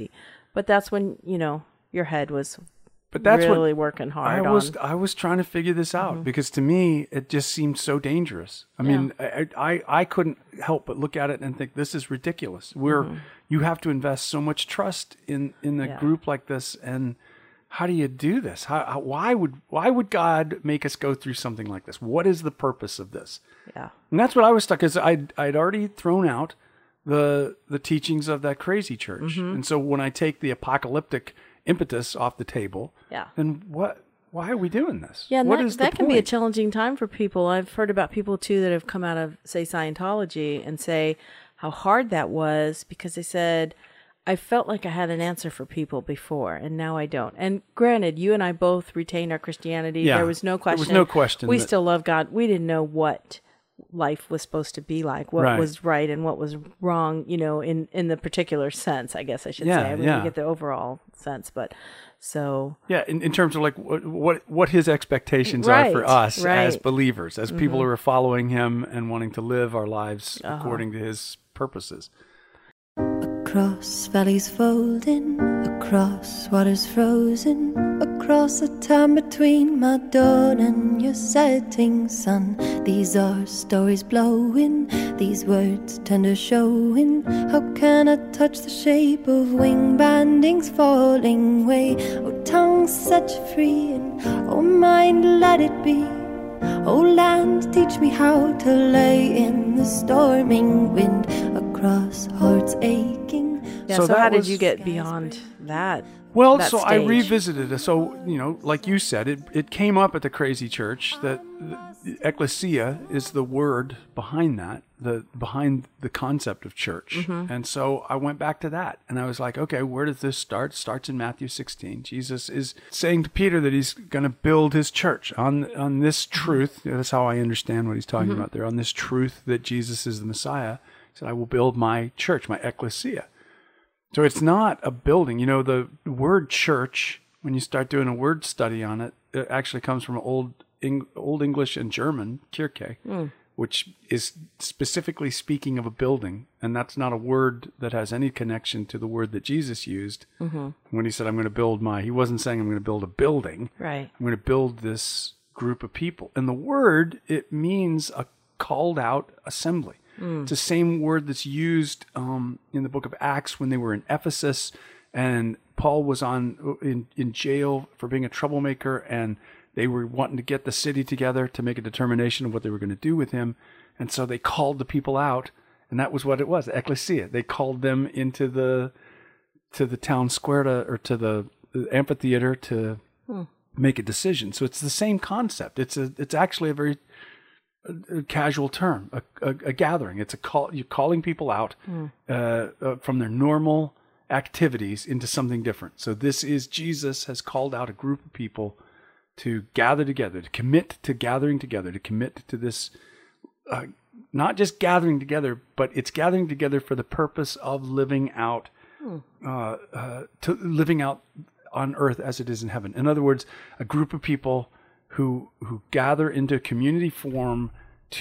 But that's when, you know, your head was But that's really what working hard I was. on. I was trying to figure this out mm-hmm. because to me it just seemed so dangerous. I yeah. mean, I, I I couldn't help but look at it and think this is ridiculous. We're mm-hmm. you have to invest so much trust in in a yeah. group like this, and how do you do this? How, how why would why would God make us go through something like this? What is the purpose of this? Yeah, and that's what I was stuck. Because I'd I'd already thrown out the the teachings of that crazy church, mm-hmm. and so when I take the apocalyptic impetus off the table, yeah. then what? Why are we doing this? Yeah, and what that, is that the can point? be a challenging time for people. I've heard about people too that have come out of, say, Scientology and say how hard that was because they said, I felt like I had an answer for people before, and now I don't. And granted, you and I both retained our Christianity. Yeah, there was no question. There was no question. We that... still love God. We didn't know what life was supposed to be like, what right. was right and what was wrong, you know, in, in the particular sense, I guess I should yeah, say. I mean, yeah. we get the overall sense, but so. Yeah, in, in terms of like what, what what his expectations right, are for us right. as believers, as mm-hmm. people who are following him and wanting to live our lives uh-huh. according to his purposes. Across valleys folding, across waters frozen, across the time between my dawn and your setting sun. These are stories blowing, these words tender showing. How can I touch the shape of wing bandings falling away? Oh, tongue set you free, and oh, mind let it be. Oh, land, teach me how to lay in the storming wind across hearts aching. Yeah, so so how was, did you get beyond that? Well, that so stage? I revisited it. So, you know, like you said, it, it came up at the crazy church that the ecclesia is the word behind that, the behind the concept of church. Mm-hmm. And so I went back to that and I was like, okay, where does this start? It starts in Matthew sixteen. Jesus is saying to Peter that he's going to build his church on on this truth. That's how I understand what he's talking mm-hmm. about there. On this truth that Jesus is the Messiah. He said, I will build my church, my ecclesia. So it's not a building. You know, the word church, when you start doing a word study on it, it actually comes from Old Eng- Old English and German, Kirche, mm. which is specifically speaking of a building. And that's not a word that has any connection to the word that Jesus used mm-hmm. when he said, I'm going to build my, he wasn't saying I'm going to build a building. Right. I'm going to build this group of people. And the word, it means a called out assembly. Mm. It's the same word that's used um, in the book of Acts when they were in Ephesus and Paul was on in, in jail for being a troublemaker and they were wanting to get the city together to make a determination of what they were going to do with him. And so they called the people out, and that was what it was, the ecclesia. They called them into the to the town square to, or to the, the amphitheater to hmm. make a decision. So it's the same concept. It's a it's actually a very A, a casual term, a, a, a gathering. It's a call. You're calling people out mm. uh, uh, from their normal activities into something different. So this is Jesus has called out a group of people to gather together, to commit to gathering together, to commit to this, uh, not just gathering together, but it's gathering together for the purpose of living out, mm. uh, uh, to living out on earth as it is in heaven. In other words, a group of people who who gather into community form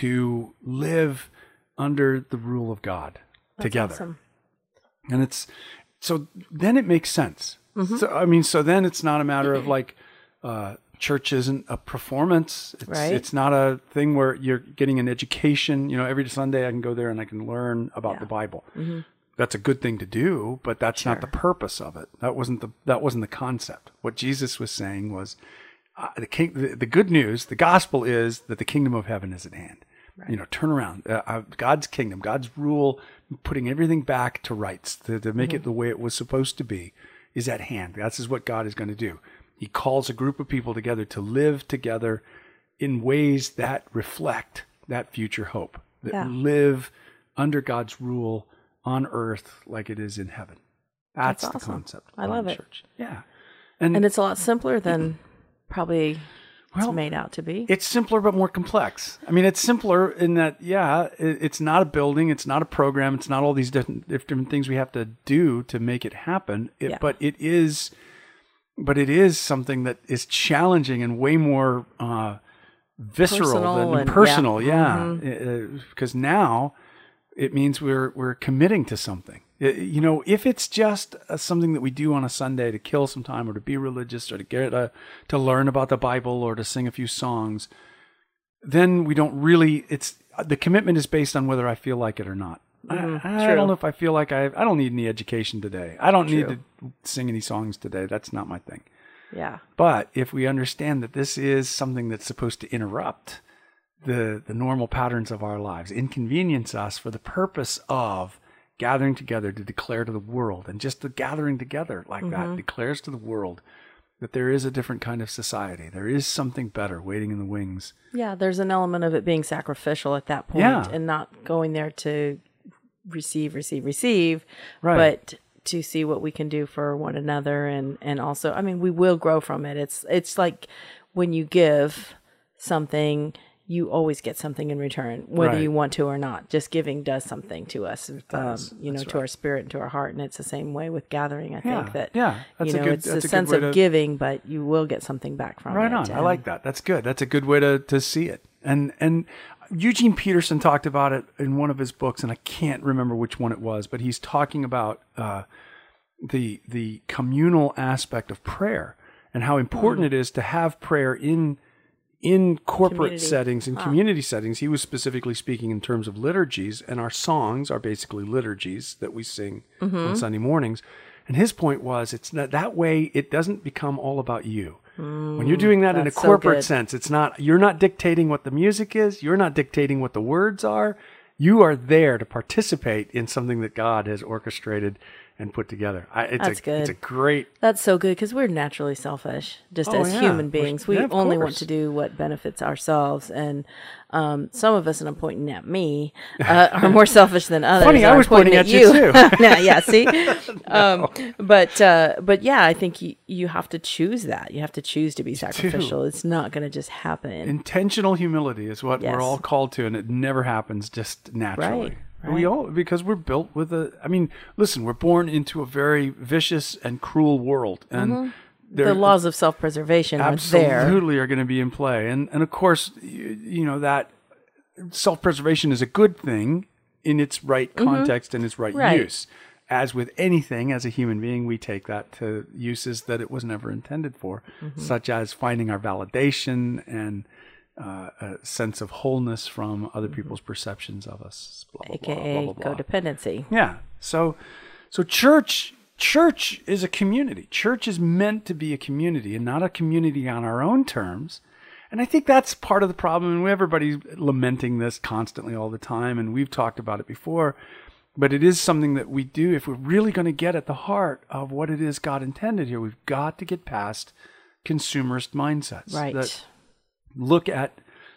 to live under the rule of God That's together. Awesome. And it's so then it makes sense. Mm-hmm. So I mean, so then it's not a matter of like uh, church isn't a performance. It's, right. It's not a thing where you're getting an education. You know, every Sunday I can go there and I can learn about yeah. the Bible. Mm-hmm. That's a good thing to do, but that's sure. not the purpose of it. That wasn't the that wasn't the concept. What Jesus was saying was, uh, the, king, the the good news, the gospel is that the kingdom of heaven is at hand. Right. You know, turn around. Uh, uh, God's kingdom, God's rule, putting everything back to rights, to, to make mm-hmm. it the way it was supposed to be, is at hand. That's is what God is going to do. He calls a group of people together to live together in ways that reflect that future hope, that yeah. live under God's rule on earth like it is in heaven. That's, That's awesome. The concept. I love it. Church. Yeah. And, and it's a lot simpler than probably well, it's made out to be. It's simpler but more complex. I mean, it's simpler in that, yeah, it, it's not a building, it's not a program, it's not all these different, different things we have to do to make it happen. It, yeah. But it is, but it is something that is challenging and way more uh, visceral personal than and, personal. Yeah, yeah. Because mm-hmm. uh, now it means we're we're committing to something. It- you know, if it's just uh, something that we do on a Sunday to kill some time or to be religious or to get uh, to learn about the Bible or to sing a few songs, then we don't really, it's, the commitment is based on whether I feel like it or not. Mhm, I, I true. don't know if I feel like I, I don't need any education today. I don't need True. to sing any songs today. That's not my thing. Yeah. But if we understand that this is something that's supposed to interrupt the the normal patterns of our lives, inconvenience us for the purpose of gathering together to declare to the world, and just the gathering together like Mm-hmm. that declares to the world that there is a different kind of society. There is something better waiting in the wings. Yeah, there's an element of it being sacrificial at that point, Yeah. and not going there to receive, receive, receive, Right. but to see what we can do for one another, and and also, I mean, we will grow from it. It's it's like when you give something, you always get something in return, whether Right. you want to or not. Just giving does something to us, um, does. you know, That's to right. our spirit and to our heart, and it's the same way with gathering. I Yeah, think that yeah, that's you a know, good- it's that's a a good sense way of to- giving, but you will get something back from Right it. on. I and- like that. That's good. That's a good way to, to see it. And and Eugene Peterson talked about it in one of his books, and I can't remember which one it was, but he's talking about uh, the the communal aspect of prayer and how important it is to have prayer in in corporate Community. settings and community settings. He was specifically speaking in terms of liturgies, and our songs are basically liturgies that we sing on Sunday mornings. And his point was, it's not that way. It doesn't become all about you. When you're doing that in a that's so corporate good. sense, it's not, you're not dictating what the music is. You're not dictating what the words are. You are there to participate in something that God has orchestrated and put together. I, it's That's a, good. It's a great, That's so good because we're naturally selfish, just Oh, as yeah. human We're- beings. We yeah, of only want course. to do what benefits ourselves, and um, some of us, and I'm pointing at me, uh, are more selfish than others. Funny, I I'm was pointing at you, too. no, yeah, see, um, but uh, but yeah, I think you, you have to choose that. You have to choose to be sacrificial. It's not going to just happen. intentional humility is what Yes. we're all called to, and it never happens just naturally. Right, We right. all, because we're built with a, I mean, listen, we're born into a very vicious and cruel world, and there- the laws of self-preservation are there. absolutely are going to be in play. And and of course, you, you know, that self-preservation is a good thing in its right context and its right, Mm-hmm. Right. use. As with anything, as a human being, we take that to uses that it was never intended for, Mm-hmm. such as finding our validation and uh, a sense of wholeness from other people's perceptions of us. Blah, blah, blah, A K A blah, blah, blah. codependency. Yeah. So, so church, church is a community. Church is meant to be a community and not a community on our own terms. And I think that's part of the problem. And everybody's lamenting this constantly all the time. And we've talked about it before, but it is something that we do. If we're really going to get at the heart of what it is God intended here, we've got to get past consumerist mindsets. Right. That look at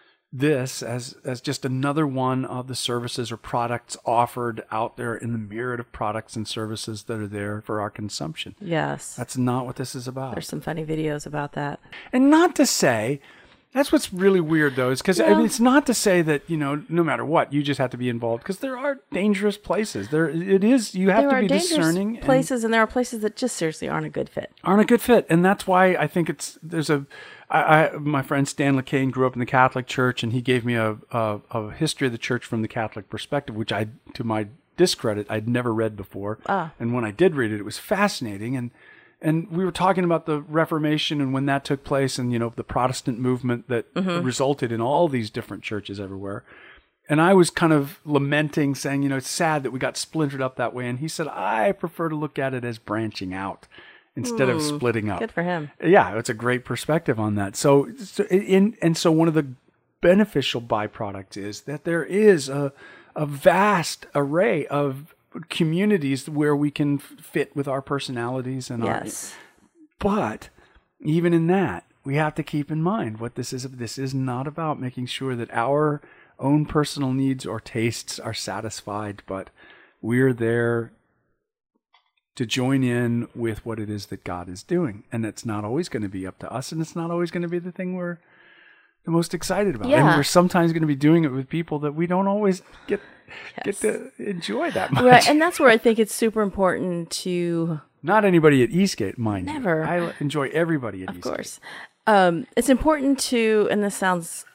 this as as just another one of the services or products offered out there in the myriad of products and services that are there for our consumption. Yes. That's not what this is about. There's some funny videos about that. And not to say, that's what's really weird though, is because I mean, it's not to say that, you know, no matter what, you just have to be involved, because there are dangerous places. There, it is, you have There to are be dangerous discerning. and places, and there are places that just seriously aren't a good fit. aren't a good fit. And that's why I think it's, there's a, I, I my friend Stan LeCain grew up in the Catholic Church, and he gave me a, a, a history of the church from the Catholic perspective, which I, to my discredit, I'd never read before. Ah. And when I did read it, it was fascinating. And, and we were talking about the Reformation and when that took place, and, you know, the Protestant movement that resulted in all these different churches everywhere. And I was kind of lamenting, saying, you know, it's sad that we got splintered up that way. And he said, I prefer to look at it as branching out instead of splitting up. Good for him. Yeah, it's a great perspective on that. So, so in and so one of the beneficial byproducts is that there is a a vast array of communities where we can f- fit with our personalities and Yes. our. But even in that, we have to keep in mind what this is. This is not about making sure that our own personal needs or tastes are satisfied, but we're there to join in with what it is that God is doing. And it's not always going to be up to us, and it's not always going to be the thing we're the most excited about. And Yeah. we're sometimes going to be doing it with people that we don't always get Yes. get to enjoy that much. Right, and that's where I think it's super important to, Not anybody at Eastgate, mind Never. you. I enjoy everybody at of Eastgate. course, um, it's important to, and this sounds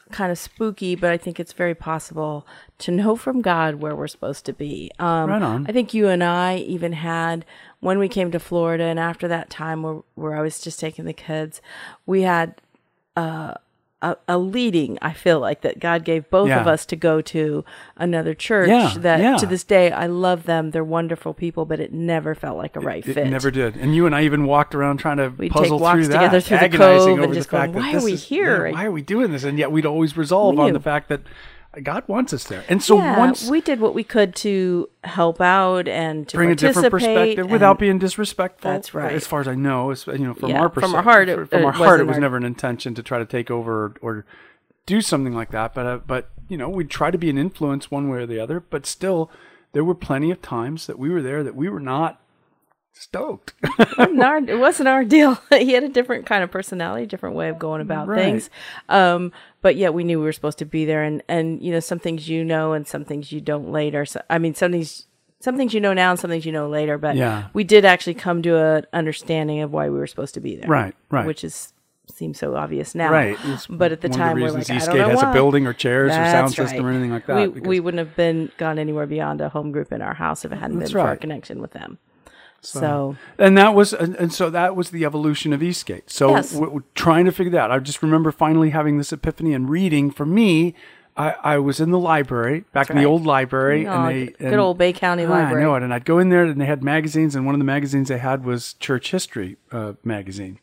kind of spooky, but I think it's very possible to know from God where we're supposed to be. Um, Right on. I think you and I even had, when we came to Florida, and after that time where, where I was just taking the kids, we had uh, a, a leading, I feel like, that God gave both Yeah. of us to go to another church Yeah, that yeah. to this day, I love them. They're wonderful people, but it never felt like a right It fit. never did. And you and I even walked around trying to We'd puzzle take walks through that, together through the agonizing cove over and the just going, fact that "Why are this we is- here?" yeah, why are we doing this? And yet we'd always resolve We on knew. the fact that God wants us there. And so yeah, once we did what we could to help out and to bring a different participate perspective without and- being disrespectful. That's right. As far as I know, as, you know, from Yeah, our from perspective, our heart, it- from it our heart, it wasn't was our- never an intention to try to take over or, or do something like that. But uh, but you know, we'd try to be an influence one way or the other. But still, there were plenty of times that we were there that we were not stoked. It wasn't our, it wasn't our deal. He had a different kind of personality, different way of going about Right. things. Um, but yet we knew we were supposed to be there. And, and, you know, some things you know and some things you don't later. So, I mean, some things, some things you know now and some things you know later. But Yeah. we did actually come to an understanding of why we were supposed to be there. Right, right. Which is seems so obvious now. Right. It's But at the one time, of we're the like, reasons I don't Eastgate know has why. a building or chairs or That's sound system right. or anything like that. We, because- we wouldn't have been gone anywhere beyond a home group in our house if it hadn't That's been for our right. connection with them. So, And that was, and, and so that was the evolution of Eastgate. So Yes. w- w- trying to figure that out. I just remember finally having this epiphany and reading. For me, I, I was in the library, back in the right. old library. Oh, and they, good and, old Bay County Ah, Library. I know it. And I'd go in there and they had magazines, and one of the magazines they had was Church History uh, magazine.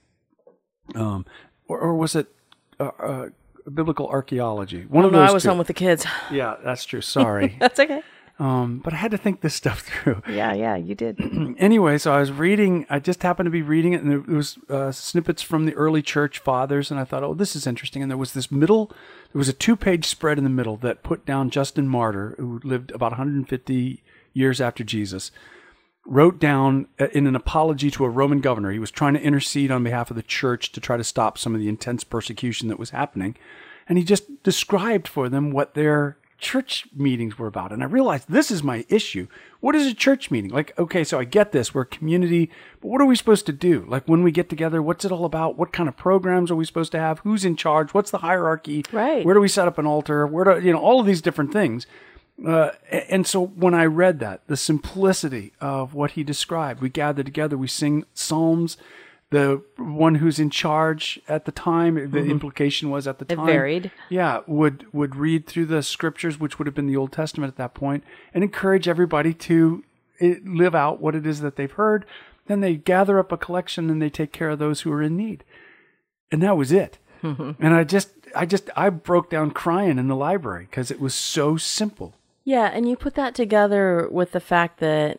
Um, or, or was it uh, uh, Biblical Archaeology? One oh, of no, those I was two. home with the kids. Yeah, that's true. Sorry. That's okay. um, but I had to think this stuff through. Yeah, yeah, you did. Anyway, so I was reading, I just happened to be reading it, and there was uh, snippets from the early church fathers, and I thought, oh, this is interesting. And there was this middle, there was a two-page spread in the middle that put down Justin Martyr, who lived about one hundred fifty years after Jesus, wrote down uh, in an apology to a Roman governor. He was trying to intercede on behalf of the church to try to stop some of the intense persecution that was happening. And he just described for them what their church meetings were about. And I realized this is my issue. What is a church meeting? Like, okay, so I get this. We're a community, but what are we supposed to do? Like when we get together, what's it all about? What kind of programs are we supposed to have? Who's in charge? What's the hierarchy? Right. Where do we set up an altar? Where do, you know, all of these different things. Uh, and so when I read that, the simplicity of what he described, we gather together, we sing psalms. The one who's in charge at the time, the implication was at the It time, varied. yeah, would would read through the scriptures, which would have been the Old Testament at that point, and encourage everybody to eh, live out what it is that they've heard. Then they gather up a collection and they take care of those who are in need, and that was it. And I just, I just, I broke down crying in the library because it was so simple. Yeah, and you put that together with the fact that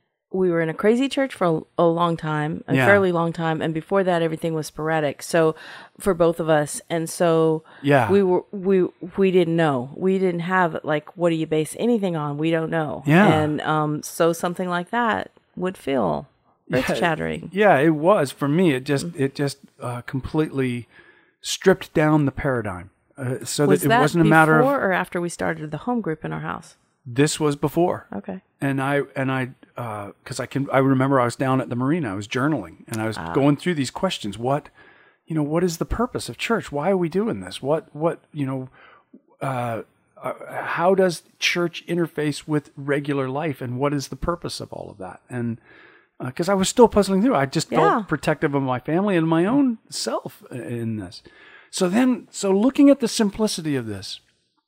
we were in a crazy church for a, a long time, a Yeah. fairly long time, and before that, everything was sporadic. So, for both of us, and so Yeah. we were we we didn't know. We didn't have like, what do you base anything on? We don't know. Yeah. and um, so something like that would feel earth shattering. Yeah, it was for me. It just, it just uh, completely stripped down the paradigm, uh, so Was that it that wasn't a before matter of. or after we started the home group in our house? This was before. Okay. And I and I because I can I remember I was down at the marina. I was journaling and I was going through these questions. What, you know, what is the purpose of church? Why are we doing this? What what you know, uh, uh, how does church interface with regular life? And what is the purpose of all of that? And because I was still puzzling through, I just Yeah. felt protective of my family and my own self in this. So then, so looking at the simplicity of this.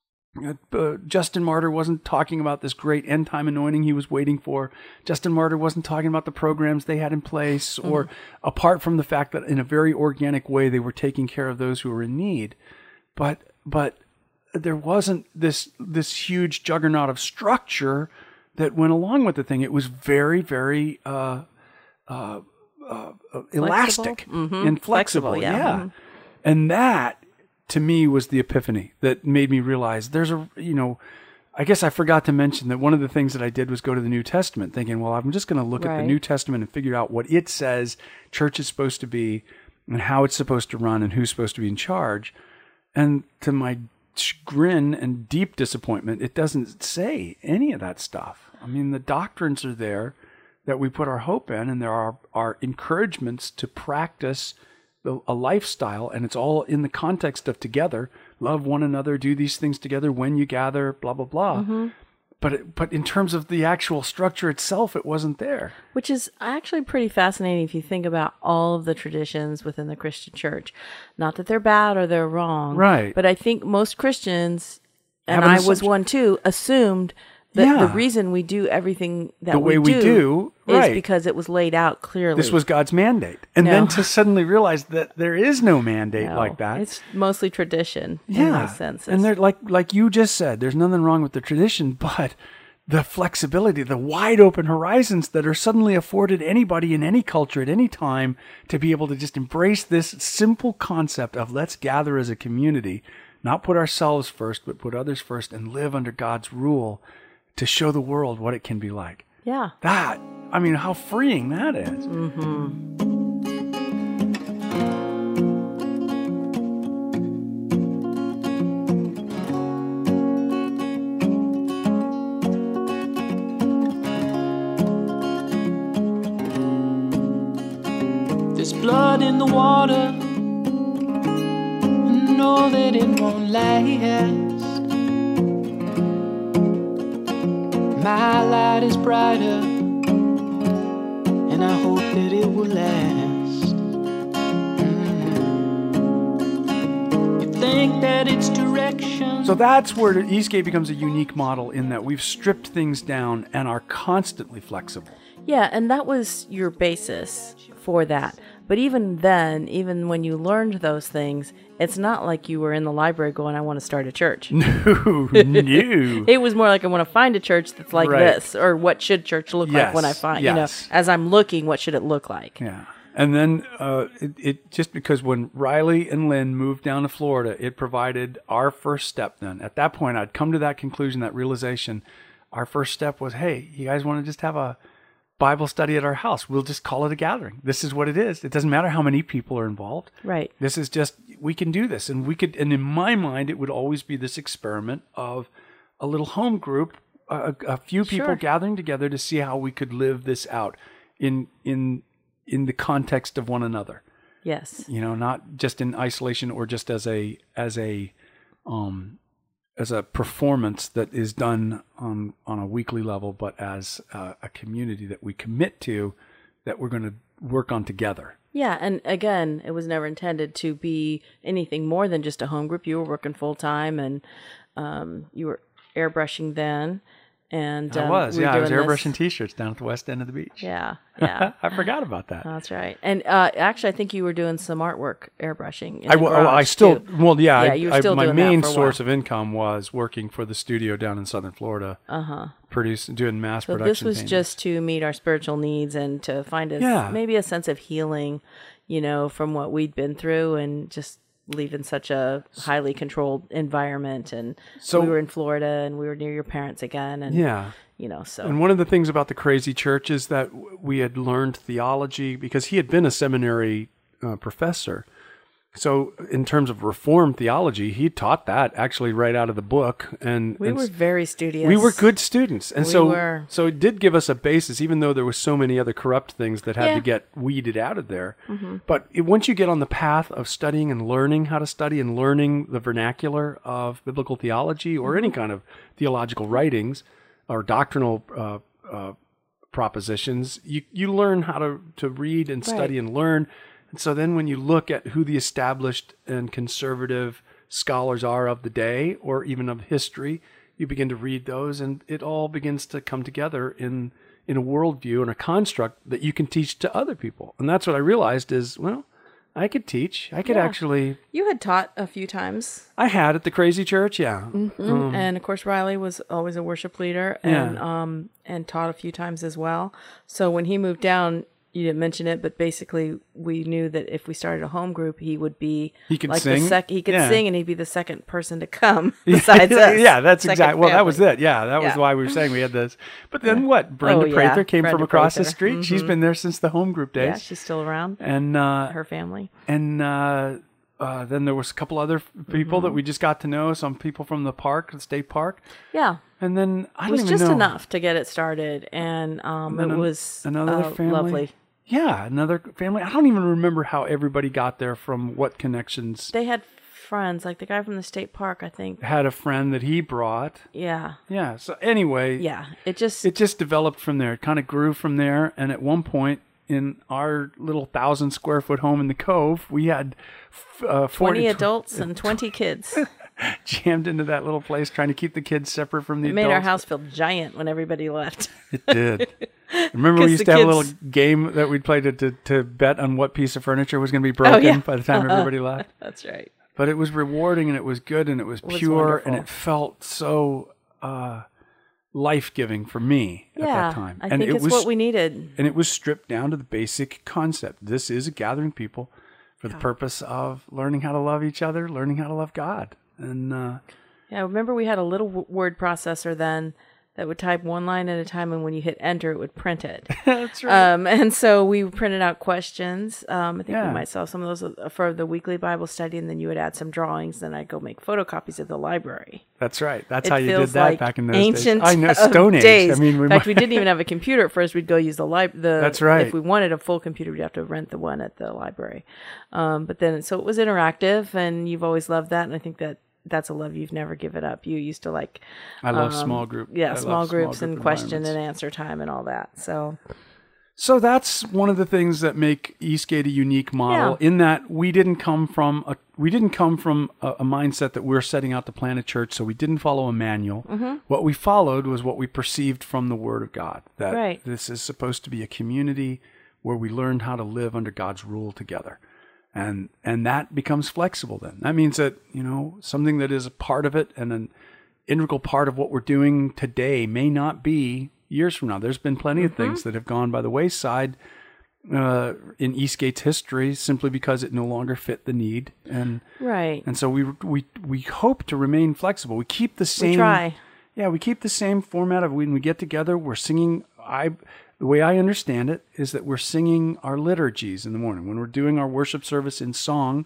Uh, Justin Martyr wasn't talking about this great end time anointing he was waiting for. Justin Martyr wasn't talking about the programs they had in place, or apart from the fact that in a very organic way they were taking care of those who were in need. But but there wasn't this this huge juggernaut of structure that went along with the thing. It was very very uh, uh, uh, elastic Mhm. and flexible. Flexible, yeah. yeah. Mhm. And that, to me, was the epiphany that made me realize there's a, you know, I guess I forgot to mention that one of the things that I did was go to the New Testament thinking, well, I'm just going to look at the Right. New Testament and figure out what it says church is supposed to be and how it's supposed to run and who's supposed to be in charge. And to my chagrin and deep disappointment, it doesn't say any of that stuff. I mean, the doctrines are there that we put our hope in, and there are, are encouragements to practice a lifestyle, and it's all in the context of together. love one another, do these things together when you gather, blah, blah, blah. Mm-hmm. But it, but in terms of the actual structure itself, it wasn't there. Which is actually pretty fascinating if you think about all of the traditions within the Christian church. Not that they're bad or they're wrong. Right. But I think most Christians, and Have an I was assumption. one too, assumed that Yeah. the reason we do everything that The way we do, is right. because it was laid out clearly. This was God's mandate. And No. then to suddenly realize that there is no mandate No, like that. It's mostly tradition in Yeah. most senses. And they're like like you just said, there's nothing wrong with the tradition, but the flexibility, the wide open horizons that are suddenly afforded anybody in any culture at any time to be able to just embrace this simple concept of let's gather as a community, not put ourselves first, but put others first and live under God's rule to show the world what it can be like. yeah. That, I mean, how freeing that is. There's blood in the water. I know that it won't last. My light is brighter, and I hope that it will last. Mm. You think that it's direction. So that's where Eastgate becomes a unique model in that we've stripped things down and are constantly flexible. Yeah, and that was your basis for that. But even then, even when you learned those things, it's not like you were in the library going, I want to start a church. No, no. It was more like, I want to find a church that's like Right. this, or what should church look like when I Yes, find, yes. you know, as I'm looking, what should it look like? Yeah. And then uh, it, it just because when Riley and Lynn moved down to Florida, it provided our first step then. At that point, I'd come to that conclusion, that realization. Our first step was, hey, you guys want to just have a Bible study at our house? We'll just call it a gathering. This is what it is. It doesn't matter how many people are involved. Right. This is just, we can do this. And we could, and in my mind, it would always be this experiment of a little home group, a, a few people Sure. gathering together to see how we could live this out in, in, in the context of one another, Yes. you know, not just in isolation or just as a, as a, um, as a performance that is done on, on a weekly level, but as a, a community that we commit to, that we're going to work on together. Yeah, and again, it was never intended to be anything more than just a home group. You were working full time, and um, you were airbrushing then. And I um, was, we were yeah, I was doing airbrushing this- T-shirts down at the west end of the beach. Yeah, yeah. I forgot about that. That's right. And uh, actually, I think you were doing some artwork airbrushing. In I, the w- oh, I garage, still, too. well, yeah, Yeah, I, you were I- still my doing that main for a source while. of income was working for the studio down in Southern Florida, uh-huh. producing, doing mass So production. this was paintings. just to meet our spiritual needs and to find us Yeah. maybe a sense of healing, you know, from what we'd been through and just live in such a highly controlled environment. And So- we were in Florida and we were near your parents again. And, yeah. you know, so. And one of the things about the Crazy Church is that w- we had learned theology because he had been a seminary uh, professor. So in terms of Reformed theology, he taught that actually right out of the book. And we and were very studious. We were good students. And We so were. so it did give us a basis, even though there was so many other corrupt things that had Yeah. to get weeded out of there. But it, once you get on the path of studying and learning how to study and learning the vernacular of biblical theology or any kind of theological writings or doctrinal uh, uh, propositions, you, you learn how to, to read and study Right. and learn. And so then when you look at who the established and conservative scholars are of the day or even of history, you begin to read those and it all begins to come together in, in a worldview and a construct that you can teach to other people. And that's what I realized is, well, I could teach. I could Yeah. actually, You had taught a few times. I had at the Crazy Church, yeah. Mm, and of course, Riley was always a worship leader and um and taught a few times as well. So when he moved down, you didn't mention it, but basically we knew that if we started a home group, he would be He could like sing? the sec- he could Yeah. sing, and he'd be the second person to come besides us. Yeah, that's Second exactly. Well, that was family. it. Yeah, that was Yeah. why we were saying we had this. But then what? Brenda Oh, yeah. Prather came Brenda from across the Prather. street. She's been there since the home group days. Yeah, she's still around. and uh, Her family. and uh, uh, then there was a couple other f- people Mm-hmm. that we just got to know. Some people from the park, the state park, Yeah. and then I It don't was even just know. enough to get it started, and um, And it then was another uh, family. lovely. Yeah, another family. I don't even remember how everybody got there from what connections. They had friends, like the guy from the state park, I think. Had a friend that he brought. Yeah. Yeah. So anyway, Yeah. It just, it just developed from there. It kind of grew from there. And at one point in our little thousand square foot home in the Cove, we had uh, forty twenty adults and twenty kids. jammed into that little place, trying to keep the kids separate from the It adults. made our house feel giant when everybody left. It did. Remember, we 'Cause used the to have a kids- little game that we'd play to, to, to bet on what piece of furniture was going to be broken yeah. by the time everybody left. That's right. But it was rewarding, and it was good, and it was was pure, and wonderful. it felt so uh, life-giving for me at Yeah. that time. I and think it it's was, what we needed. And it was stripped down to the basic concept. This is a gathering people for the purpose of learning how to love each other, learning how to love God. And uh, Yeah, I remember we had a little w- word processor then that would type one line at a time, and when you hit enter, it would print it. that's right. Um, and so we printed out questions. Um, I think Yeah. we might sell some of those uh, for the weekly Bible study, and then you would add some drawings. Then I'd go make photocopies at the library. That's right. That's It how you did feels that like back in those ancient days. I know, of Stone Age. days. I mean, we in fact, might- we didn't even have a computer at first. We'd go use the lib. The That's right. If we wanted a full computer, we'd have to rent the one at the library. Um, but then, so it was interactive, and you've always loved that, and I think that. That's a love you've never given up. You used to like, I love um, small group. yeah, I small love groups group and question environments. and answer time and all that. So So that's one of the things that make Eastgate a unique model. Yeah. In that we didn't come from a we didn't come from a, a mindset that we're setting out to plant a church. So we didn't follow a manual. Mm-hmm. What we followed was what we perceived from the Word of God. That Right. this is supposed to be a community where we learned how to live under God's rule together. And and that becomes flexible then. That means that, you know, something that is a part of it and an integral part of what we're doing today may not be years from now. There's been plenty of things that have gone by the wayside uh, in Eastgate's history simply because it no longer fit the need. And right, and so we we we hope to remain flexible. We keep the same we try. Yeah, we keep the same format of when we get together, we're singing I The way I understand it is that we're singing our liturgies in the morning. When we're doing our worship service in song,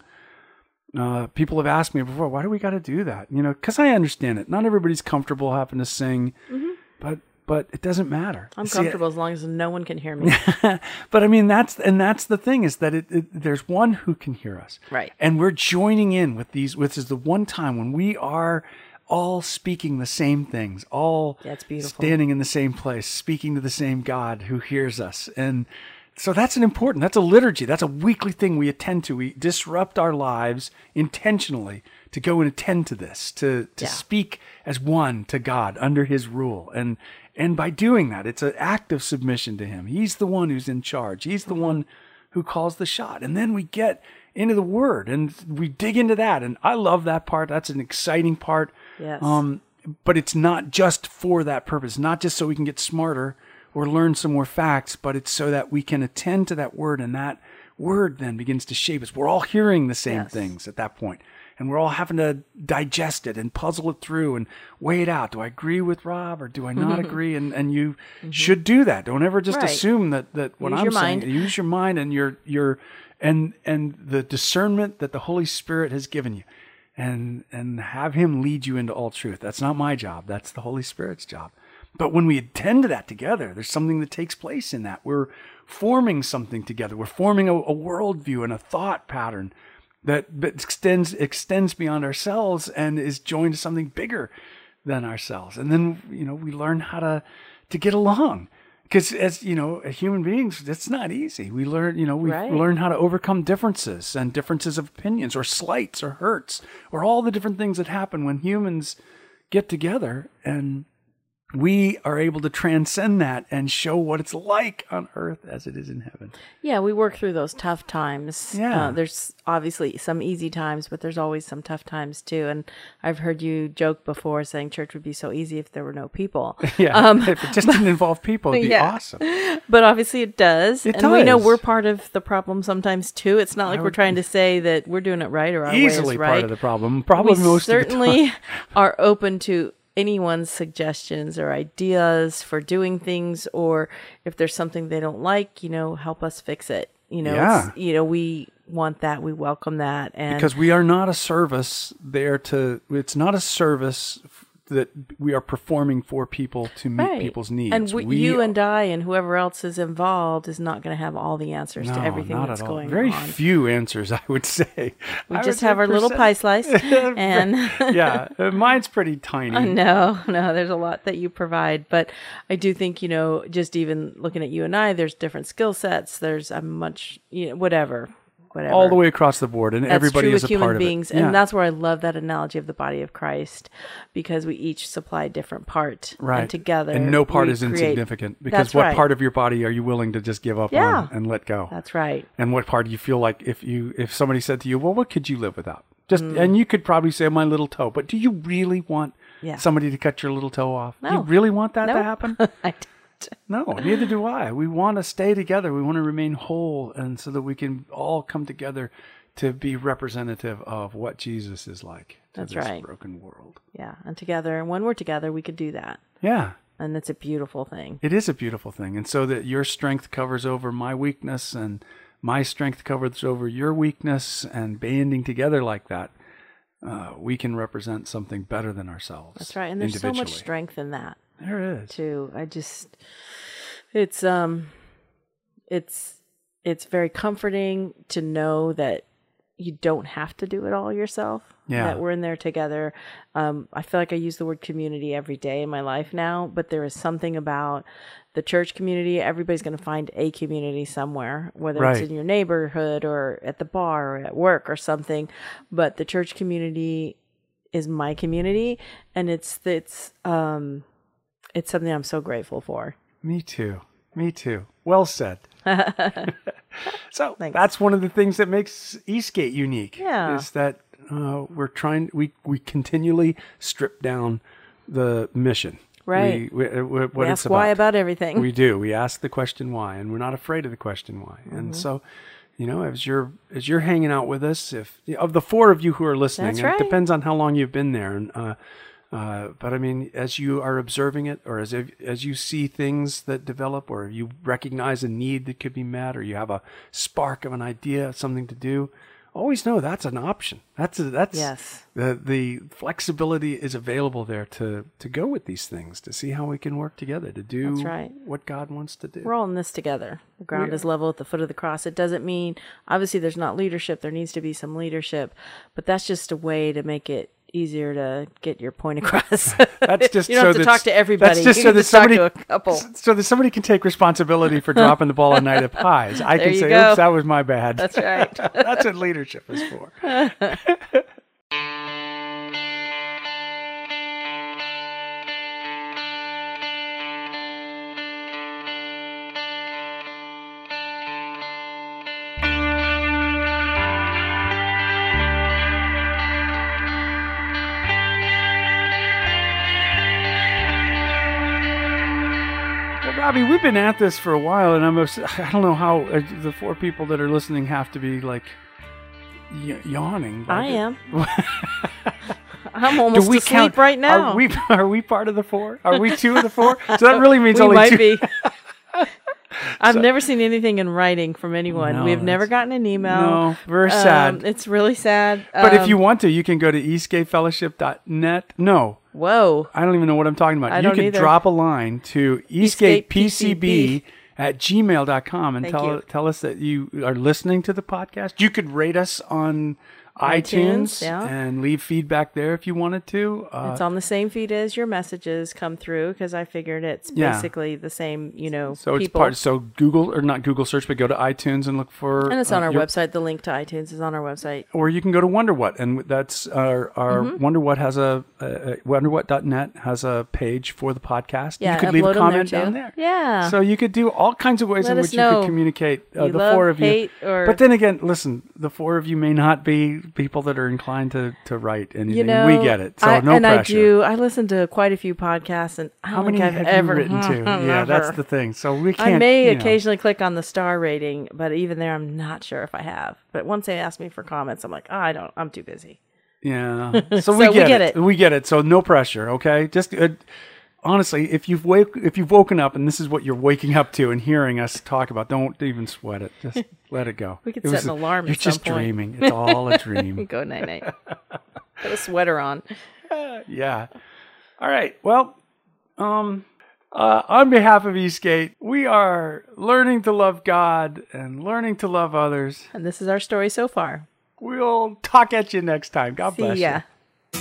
uh, people have asked me before, why do we got to do that? You know, because I understand it. Not everybody's comfortable having to sing, mm-hmm. but but it doesn't matter. I'm See, comfortable as long as no one can hear me. But I mean, that's and that's the thing is that it, it there's one who can hear us, Right. And we're joining in with these. Which is the one time when we are all speaking the same things, all That's beautiful. standing in the same place, speaking to the same God who hears us. And so that's an important, that's a liturgy. That's a weekly thing we attend to. We disrupt our lives intentionally to go and attend to this, to, to Yeah. speak as one to God under his rule. And, and by doing that, it's an act of submission to him. He's the one who's in charge. He's the one who calls the shot. And then we get into the word and we dig into that. And I love that part. That's an exciting part. Yes. Um, but it's not just for that purpose, not just so we can get smarter or learn some more facts, but it's so that we can attend to that word, and that word then begins to shape us. We're all hearing the same Yes. things at that point, and we're all having to digest it and puzzle it through and weigh it out. Do I agree with Rob or do I not agree? And and you should do that. Don't ever just Right. assume that that what Use I'm your saying. mind. Use your mind and your your and and the discernment that the Holy Spirit has given you. And and have him lead you into all truth. That's not my job. That's the Holy Spirit's job. But when we attend to that together, there's something that takes place in that. We're forming something together. We're forming a, a worldview and a thought pattern that, that extends extends beyond ourselves and is joined to something bigger than ourselves. And then, you know, we learn how to to get along. Because as, you know, human beings, it's not easy. We learn, you know, we Right. learn how to overcome differences and differences of opinions or slights or hurts or all the different things that happen when humans get together, and we are able to transcend that and show what it's like on earth as it is in heaven. Yeah, we work through those tough times. Yeah. Uh, there's obviously some easy times, but there's always some tough times too. And I've heard you joke before saying church would be so easy if there were no people. Yeah, if it just didn't involve people, it'd be Yeah. awesome. But obviously it does. It and we know does. we're part of the problem sometimes too. It's not like we're would- trying to say that we're doing it right or our way Easily is right. part of the problem. Probably we most of the time. certainly are open to anyone's suggestions or ideas for doing things, or if there's something they don't like, you know, help us fix it. You know, Yeah. it's, you know, we want that, we welcome that, and Because we are not a service there to, it's not a service that we are performing for people to meet Right. people's needs. And we, We- you and I and whoever else is involved is not going to have all the answers to No, everything not that's at all. going Very on. few answers, I would say. We I just would have say our little percent- pie slice, and yeah, uh, mine's pretty tiny. no, no, there's a lot that you provide. But I do think, you know, just even looking at you and I, there's different skill sets. There's a much, you know, whatever. Whatever. All the way across the board, and That's everybody true is with a human part beings, of it. Yeah. and that's where I love that analogy of the body of Christ, because we each supply a different part, right. and together, and no part we is create- insignificant, because That's what right. part of your body are you willing to just give up Yeah. on and let go? That's right. And what part do you feel like if you if somebody said to you, well, what could you live without? Just Mm. and you could probably say my little toe, but do you really want Yeah. somebody to cut your little toe off? Do you No. really want that to No. happen? I don't. No, neither do I. We want to stay together. We want to remain whole, and so that we can all come together to be representative of what Jesus is like to That's this right. broken world. Yeah, and together, and when we're together, we could do that, Yeah. and it's a beautiful thing. It is a beautiful thing. And so that your strength covers over my weakness and my strength covers over your weakness, and banding together like that, uh, we can represent something better than ourselves. That's right, and there's so much individually. strength in that There is. too. I just, it's um, it's it's very comforting to know that you don't have to do it all yourself. Yeah. That we're in there together. Um, I feel like I use the word community every day in my life now, but there is something about the church community. Everybody's going to find a community somewhere, whether Right. it's in your neighborhood or at the bar or at work or something. But the church community is my community, and it's it's um, it's something I'm so grateful for. Me too. Me too. Well said. So Thanks. that's one of the things that makes Eastgate unique. Yeah. Is that uh, we're trying, we, we continually strip down the mission. Right. We, we, we, what We it's ask why about everything. We do. We ask the question why, and we're not afraid of the question why. Mm-hmm. And so, you know, as you're as you're hanging out with us, if of the four of you who are listening, That's and right. it depends on how long you've been there. And uh, uh, but I mean, as you are observing it, or as if, as you see things that develop, or you recognize a need that could be met, or you have a spark of an idea, something to do, always know that's an option. That's a, that's Yes. the the flexibility is available there to to go with these things, to see how we can work together to do That's right. what God wants to do. We're all in this together. The ground We is level at the foot of the cross. It doesn't mean, obviously, there's not leadership. There needs to be some leadership, but that's just a way to make it easier to get your point across. That's just you don't so have to that- talk to everybody. That's just you so can that just talk somebody to a couple. so that somebody can take responsibility for dropping the ball on Night of Pies. I There can you say, go. "Oops, that was my bad." That's right. That's what leadership is for. Well, Robbie, we've been at this for a while, and I'm obs- I don't know how uh, the four people that are listening have to be like y- yawning. but- I am. I'm almost we asleep count- right now. Are we are we part of the four? Are we two of the four? So that really means we only might two. be. I've never seen anything in writing from anyone. No, We've never that's- gotten an email. No, we're Um, sad. It's really sad. But if Um, you want to, you can go to eastgate fellowship dot net. No, whoa, I don't even know what I'm talking about. I you don't can either. drop a line to Eastgate eastgatepcb at gmail dot com and Thank tell you. tell us that you are listening to the podcast. You could rate us on iTunes, iTunes, yeah. and leave feedback there if you wanted to. Uh, it's on the same feed as your messages come through, because I figured it's Yeah. basically the same, you know, so it's people. part. So Google or not Google search, but go to iTunes and look for. and it's on uh, our your- website. The link to iTunes is on our website. Or you can go to Wonder What, and that's our, our Mm-hmm. Wonder What has a uh, wonder what dot net has a page for the podcast. Yeah, you could leave a upload 'em comment there, down too. there. Yeah. So you could do all kinds of ways Let in us which you know could communicate uh, you the love, four of you. hate, or- But then again, listen, the four of you may not be people that are inclined to, to write anything. You know, we get it. So I, no and pressure. I do. I listen to quite a few podcasts, and I don't How many think I've have ever you written to? Yeah, that's Never. the thing. So we can't. I may you know. occasionally click on the star rating, but even there, I'm not sure if I have. But once they ask me for comments, I'm like, oh, I don't. I'm too busy. Yeah. So, we, So get we get it. it. We get it. So no pressure, okay? Just uh, honestly, if you've wake, if you've woken up and this is what you're waking up to and hearing us talk about, don't even sweat it. Just let it go. We could It set was an a- alarm You're at some just point. dreaming. It's all a dream. Go night night. Put a sweater on. Yeah. All right. Well, um, uh, on behalf of Eastgate, we are learning to love God and learning to love others. And this is our story so far. We'll talk at you next time. God See bless ya. you.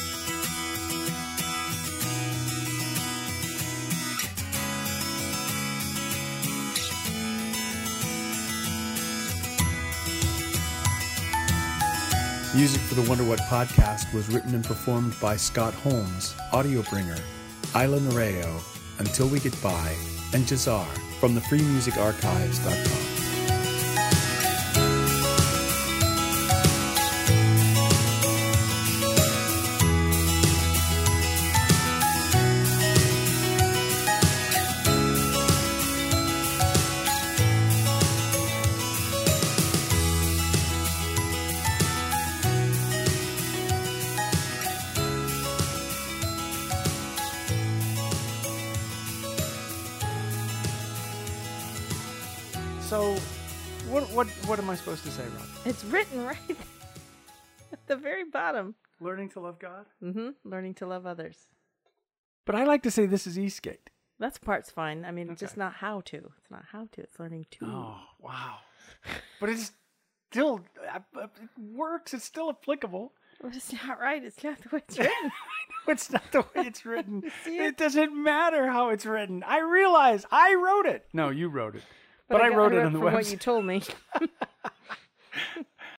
Music for the Wonder What podcast was written and performed by Scott Holmes, Audiobringer, Isla Nereo, Until We Get By, and Jazar from the free music archives dot com. So, what what what am I supposed to say, Rob? It's written right at the very bottom. Learning to love God? Mm-hmm. Learning to love others. But I like to say this is Eastgate. That's part's fine. I mean, Okay. just not how to. It's not how to. It's learning to. Oh, wow. But it's still, uh, uh, it works. It's still applicable. Well, it's not right. It's not the way it's written. It's not the way it's written. See It it? doesn't matter how it's written. I realize I wrote it. No, you wrote it. But, I, got- wrote it on the from website. what you told me.